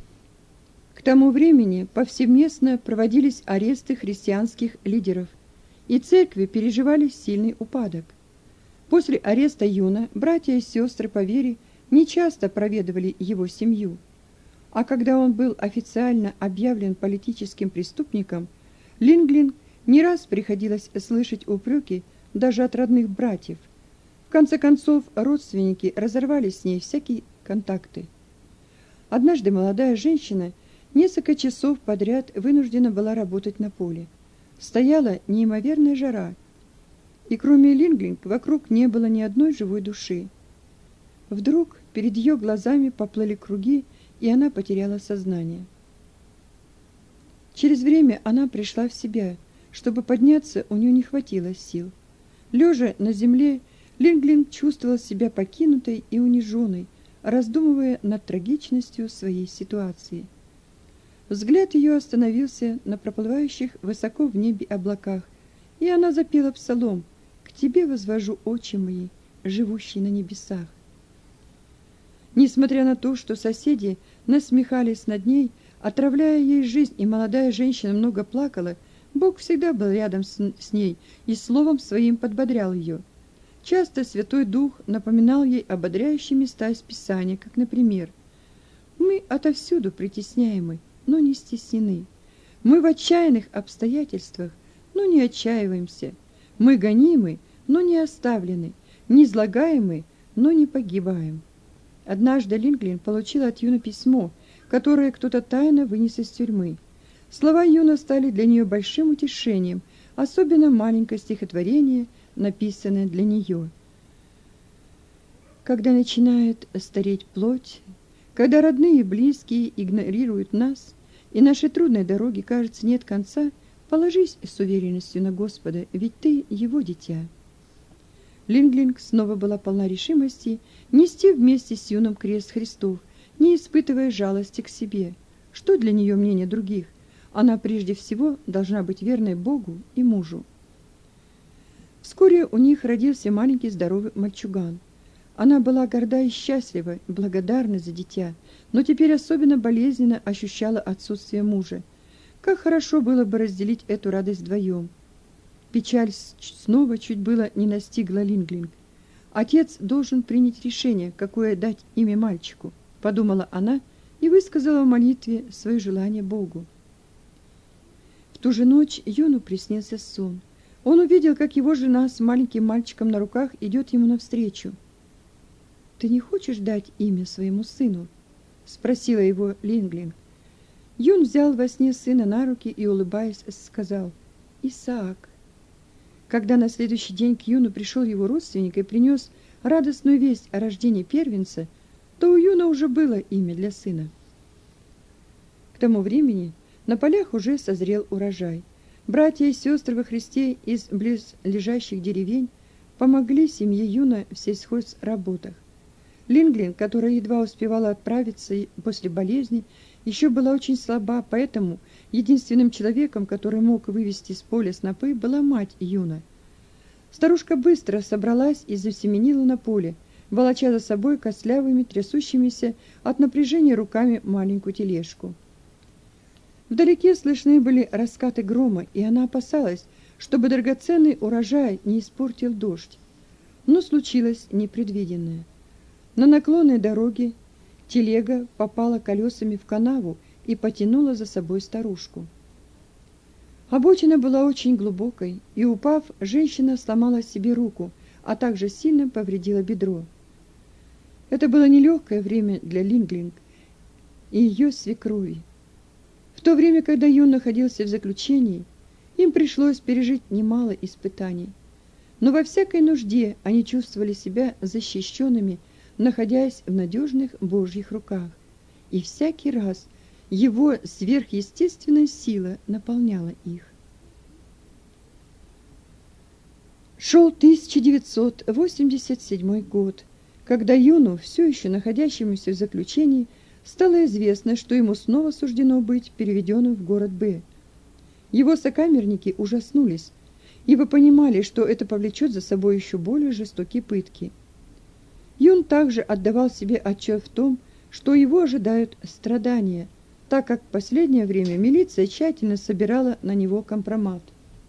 К тому времени повсеместно проводились аресты христианских лидеров, и церкви переживали сильный упадок. После ареста Юна братья и сестры по вере нечасто проведывали его семью, а когда он был официально объявлен политическим преступником, Линглинг не раз приходилось слышать упреки даже от родных братьев. В конце концов, родственники разорвали с ней всякие контакты. Однажды молодая женщина несколько часов подряд вынуждена была работать на поле. Стояла неимоверная жара, и кроме Линглинг вокруг не было ни одной живой души. Вдруг перед ее глазами поплыли круги, и она потеряла сознание. Через время она пришла в себя. Чтобы подняться, у нее не хватило сил. Лежа на земле, Линглинг чувствовал себя покинутой и униженной, раздумывая над трагичностью своей ситуации. Взгляд ее остановился на проплывающих высоко в небе облаках, и она запела псалом: «К тебе возвожу очи мои, живущие на небесах». Несмотря на то, что соседи насмехались над ней, отравляя ей жизнь, и молодая женщина много плакала, Бог всегда был рядом с, с ней и словом своим подбодрял ее. Часто Святой Дух напоминал ей ободряющие места из Писания, как, например: «Мы отовсюду притесняемы, но не стеснены. Мы в отчаянных обстоятельствах, но не отчаиваемся. Мы гонимы, но не оставлены, низлагаемы, но не погибаем». Однажды Линглинг получила от Юна письмо, которое кто-то тайно вынес из тюрьмы. Слова Юна стали для нее большим утешением, особенно маленькое стихотворение, написанное для нее. Когда начинает стареть плоть, когда родные и близкие игнорируют нас, и нашей трудной дороги, кажется, нет конца, положись с уверенностью на Господа, ведь ты его дитя. Линглинг снова была полна решимости нести вместе с Юном крест Христов, не испытывая жалости к себе. Что для нее мнение других? Она прежде всего должна быть верной Богу и мужу. Вскоре у них родился маленький здоровый мальчуган. Она была горда и счастлива, благодарна за дитя, но теперь особенно болезненно ощущала отсутствие мужа. Как хорошо было бы разделить эту радость вдвоем. Печаль снова чуть было не настигла Линглинг. Отец должен принять решение, какое дать имя мальчику, подумала она и высказала в молитве свое желание Богу. В ту же ночь Юну приснился сон. Он увидел, как его жена с маленьким мальчиком на руках идет ему навстречу. «Ты не хочешь дать имя своему сыну?» — спросила его Линглинг. Юн взял во сне сына на руки и, улыбаясь, сказал: «Исаак». Когда на следующий день к Юну пришел его родственник и принес радостную весть о рождении первенца, то у Юна уже было имя для сына. К тому времени на полях уже созрел урожай. Братья и сестры во Христе из близлежащих деревень помогли семье Юна в сельхозработах. Линглинг, которая едва успевала отправиться после болезни, еще была очень слаба, поэтому единственным человеком, который мог вывести с поля снопы, была мать Юна. Старушка быстро собралась и засеменила на поле, волоча за собой костлявыми, трясущимися от напряжения руками маленькую тележку. Вдалеке слышны были раскаты грома, и она опасалась, чтобы драгоценный урожай не испортил дождь. Но случилось непредвиденное. На наклонной дороге телега попала колесами в канаву и потянула за собой старушку. Обочина была очень глубокой, и, упав, женщина сломала себе руку, а также сильно повредила бедро. Это было нелегкое время для Линглинг и ее свекрови. В то время, когда Юн находился в заключении, им пришлось пережить немало испытаний. Но во всякой нужде они чувствовали себя защищенными, находясь в надежных Божьих руках. И всякий раз его сверхъестественная сила наполняла их. Шел тысяча девятьсот восемьдесят седьмой год, когда Юну, все еще находящемуся в заключении, стало известно, что ему снова суждено быть переведенным в город Б. Его сокамерники ужаснулись, ибо понимали, что это повлечет за собой еще более жестокие пытки. Юн также отдавал себе отчет в том, что его ожидают страдания, так как в последнее время милиция тщательно собирала на него компромат.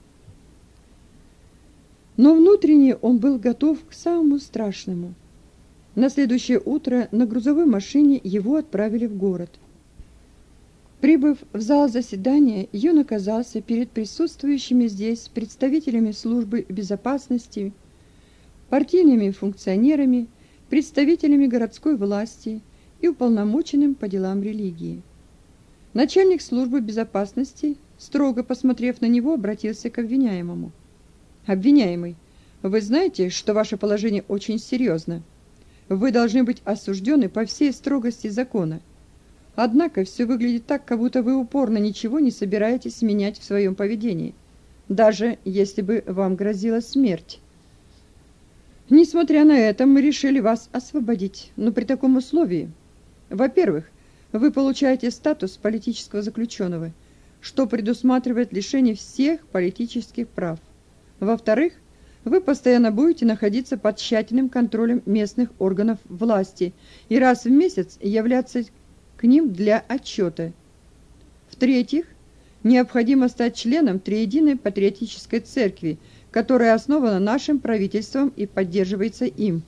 Но внутренне он был готов к самому страшному. На следующее утро на грузовой машине его отправили в город. Прибыв в зал заседания, Юн оказался перед присутствующими здесь представителями службы безопасности, партийными функционерами, представителями городской власти и уполномоченным по делам религии. Начальник службы безопасности, строго посмотрев на него, обратился к обвиняемому. «Обвиняемый, вы знаете, что ваше положение очень серьезно. Вы должны быть осуждены по всей строгости закона. Однако все выглядит так, как будто вы упорно ничего не собираетесь менять в своем поведении, даже если бы вам грозила смерть. Несмотря на это, мы решили вас освободить, но при таком условии. Во-первых, вы получаете статус политического заключенного, что предусматривает лишение всех политических прав. Во-вторых, вы постоянно будете находиться под тщательным контролем местных органов власти и раз в месяц являться к ним для отчета. В-третьих, необходимо стать членом Триединой патриотической церкви, которая основана нашим правительством и поддерживается им.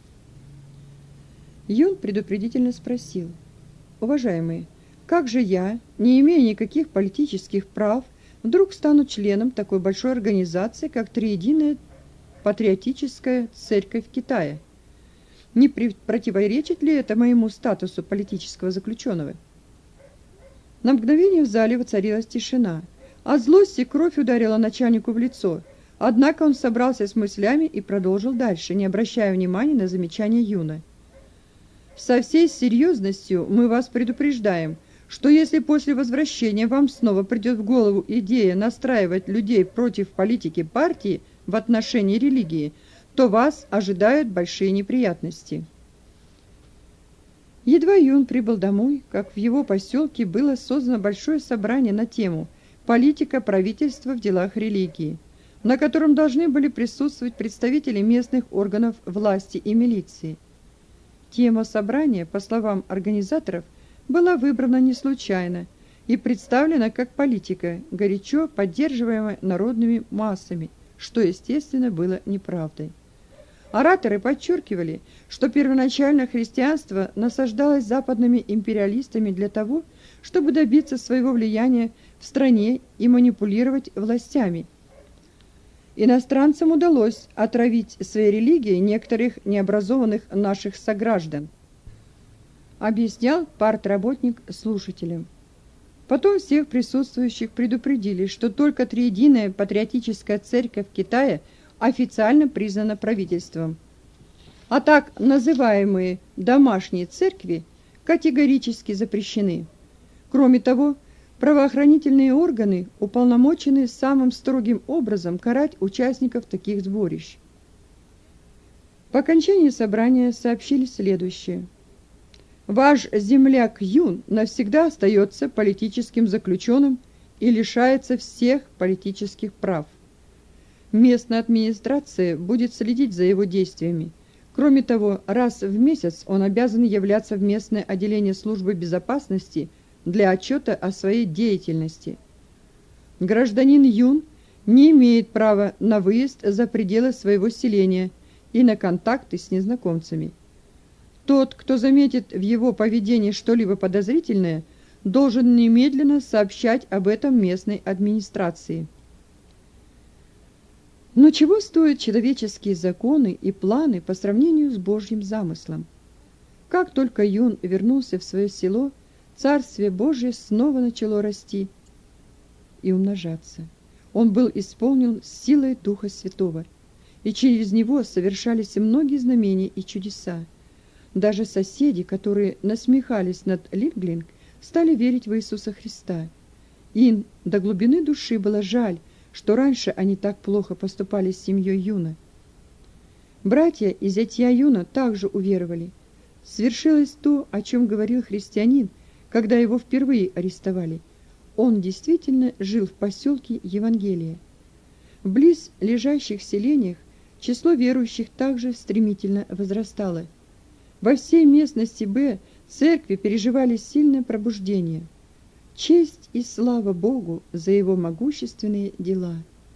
Юн предупредительно спросил: «Уважаемые, как же я, не имея никаких политических прав, вдруг стану членом такой большой организации, как Триединая патриотическая церковь Китая? Не противоречит ли это моему статусу политического заключенного?» На мгновение в зале воцарилась тишина. От злости кровь ударила начальнику в лицо. Однако он собрался с мыслями и продолжил дальше, не обращая внимания на замечания Юна. «Со всей серьезностью мы вас предупреждаем, что если после возвращения вам снова придет в голову идея настраивать людей против политики партии в отношении религии, то что вас ожидают большие неприятности. Едва Юн прибыл домой, как в его поселке было создано большое собрание на тему «Политика правительства в делах религии», на котором должны были присутствовать представители местных органов власти и милиции. Тема собрания, по словам организаторов, была выбрана не случайно и представлена как политика, горячо поддерживаемая народными массами, что, естественно, было неправдой. Ораторы подчеркивали, что первоначально христианство насаждалось западными империалистами для того, чтобы добиться своего влияния в стране и манипулировать властями. Иностранцам удалось отравить своей религией некоторых необразованных наших сограждан, объяснял партработник слушателям. Потом всех присутствующих предупредили, что только Триединая патриотическая церковь Китая официально признана правительством, а так называемые домашние церкви категорически запрещены. Кроме того, правоохранительные органы уполномочены самым строгим образом карать участников таких сборищ. По окончании собрания сообщили следующее. Ваш земляк Юн навсегда остается политическим заключенным и лишается всех политических прав. Местная администрация будет следить за его действиями. Кроме того, раз в месяц он обязан являться в местное отделение службы безопасности для отчета о своей деятельности. Гражданин Юн не имеет права на выезд за пределы своего селения и на контакты с незнакомцами. Тот, кто заметит в его поведении что-либо подозрительное, должен немедленно сообщать об этом местной администрации. Но чего стоят человеческие законы и планы по сравнению с Божьим замыслом? Как только Юн вернулся в свое село, Царствие Божие снова начало расти и умножаться. Он был исполнен силой Духа Святого, и через него совершались многие знамения и чудеса. Даже соседи, которые насмехались над Линглинг, стали верить в Иисуса Христа. Им до глубины души было жаль, что раньше они так плохо поступали с семьей Юна. Братья и зятья Юна также уверовали. Свершилось то, о чем говорил христианин, когда его впервые арестовали. Он действительно жил в поселке Евангелия. В близ лежащих селениях число верующих также стремительно возрастало. Во всей местности Б церкви переживали сильное пробуждение. Честь и слава Богу за его могущественные дела.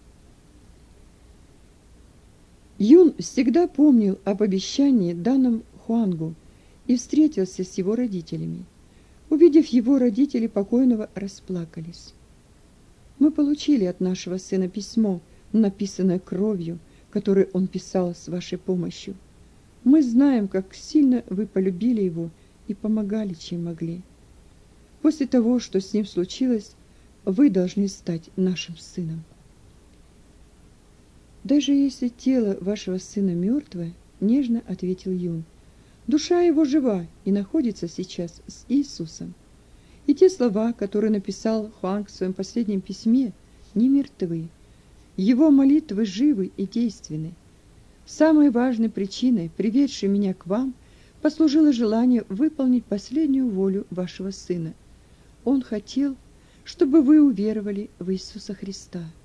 Юн всегда помнил об обещании, данном Хуангу, и встретился с его родителями. Увидев его, родители покойного расплакались. Мы получили от нашего сына письмо, написанное кровью, которое он писал с вашей помощью. Мы знаем, как сильно вы полюбили его и помогали, чем могли. После того, что с ним случилось, вы должны стать нашим сыном. Даже если тело вашего сына мертвое, нежно ответил Юн, душа его жива и находится сейчас с Иисусом. И те слова, которые написал Хуанг в своем последнем письме, не мертвы. Его молитвы живы и действенны. Самой важной причиной, приведшей меня к вам, послужило желание выполнить последнюю волю вашего сына. Он хотел, чтобы вы уверовали в Иисуса Христа.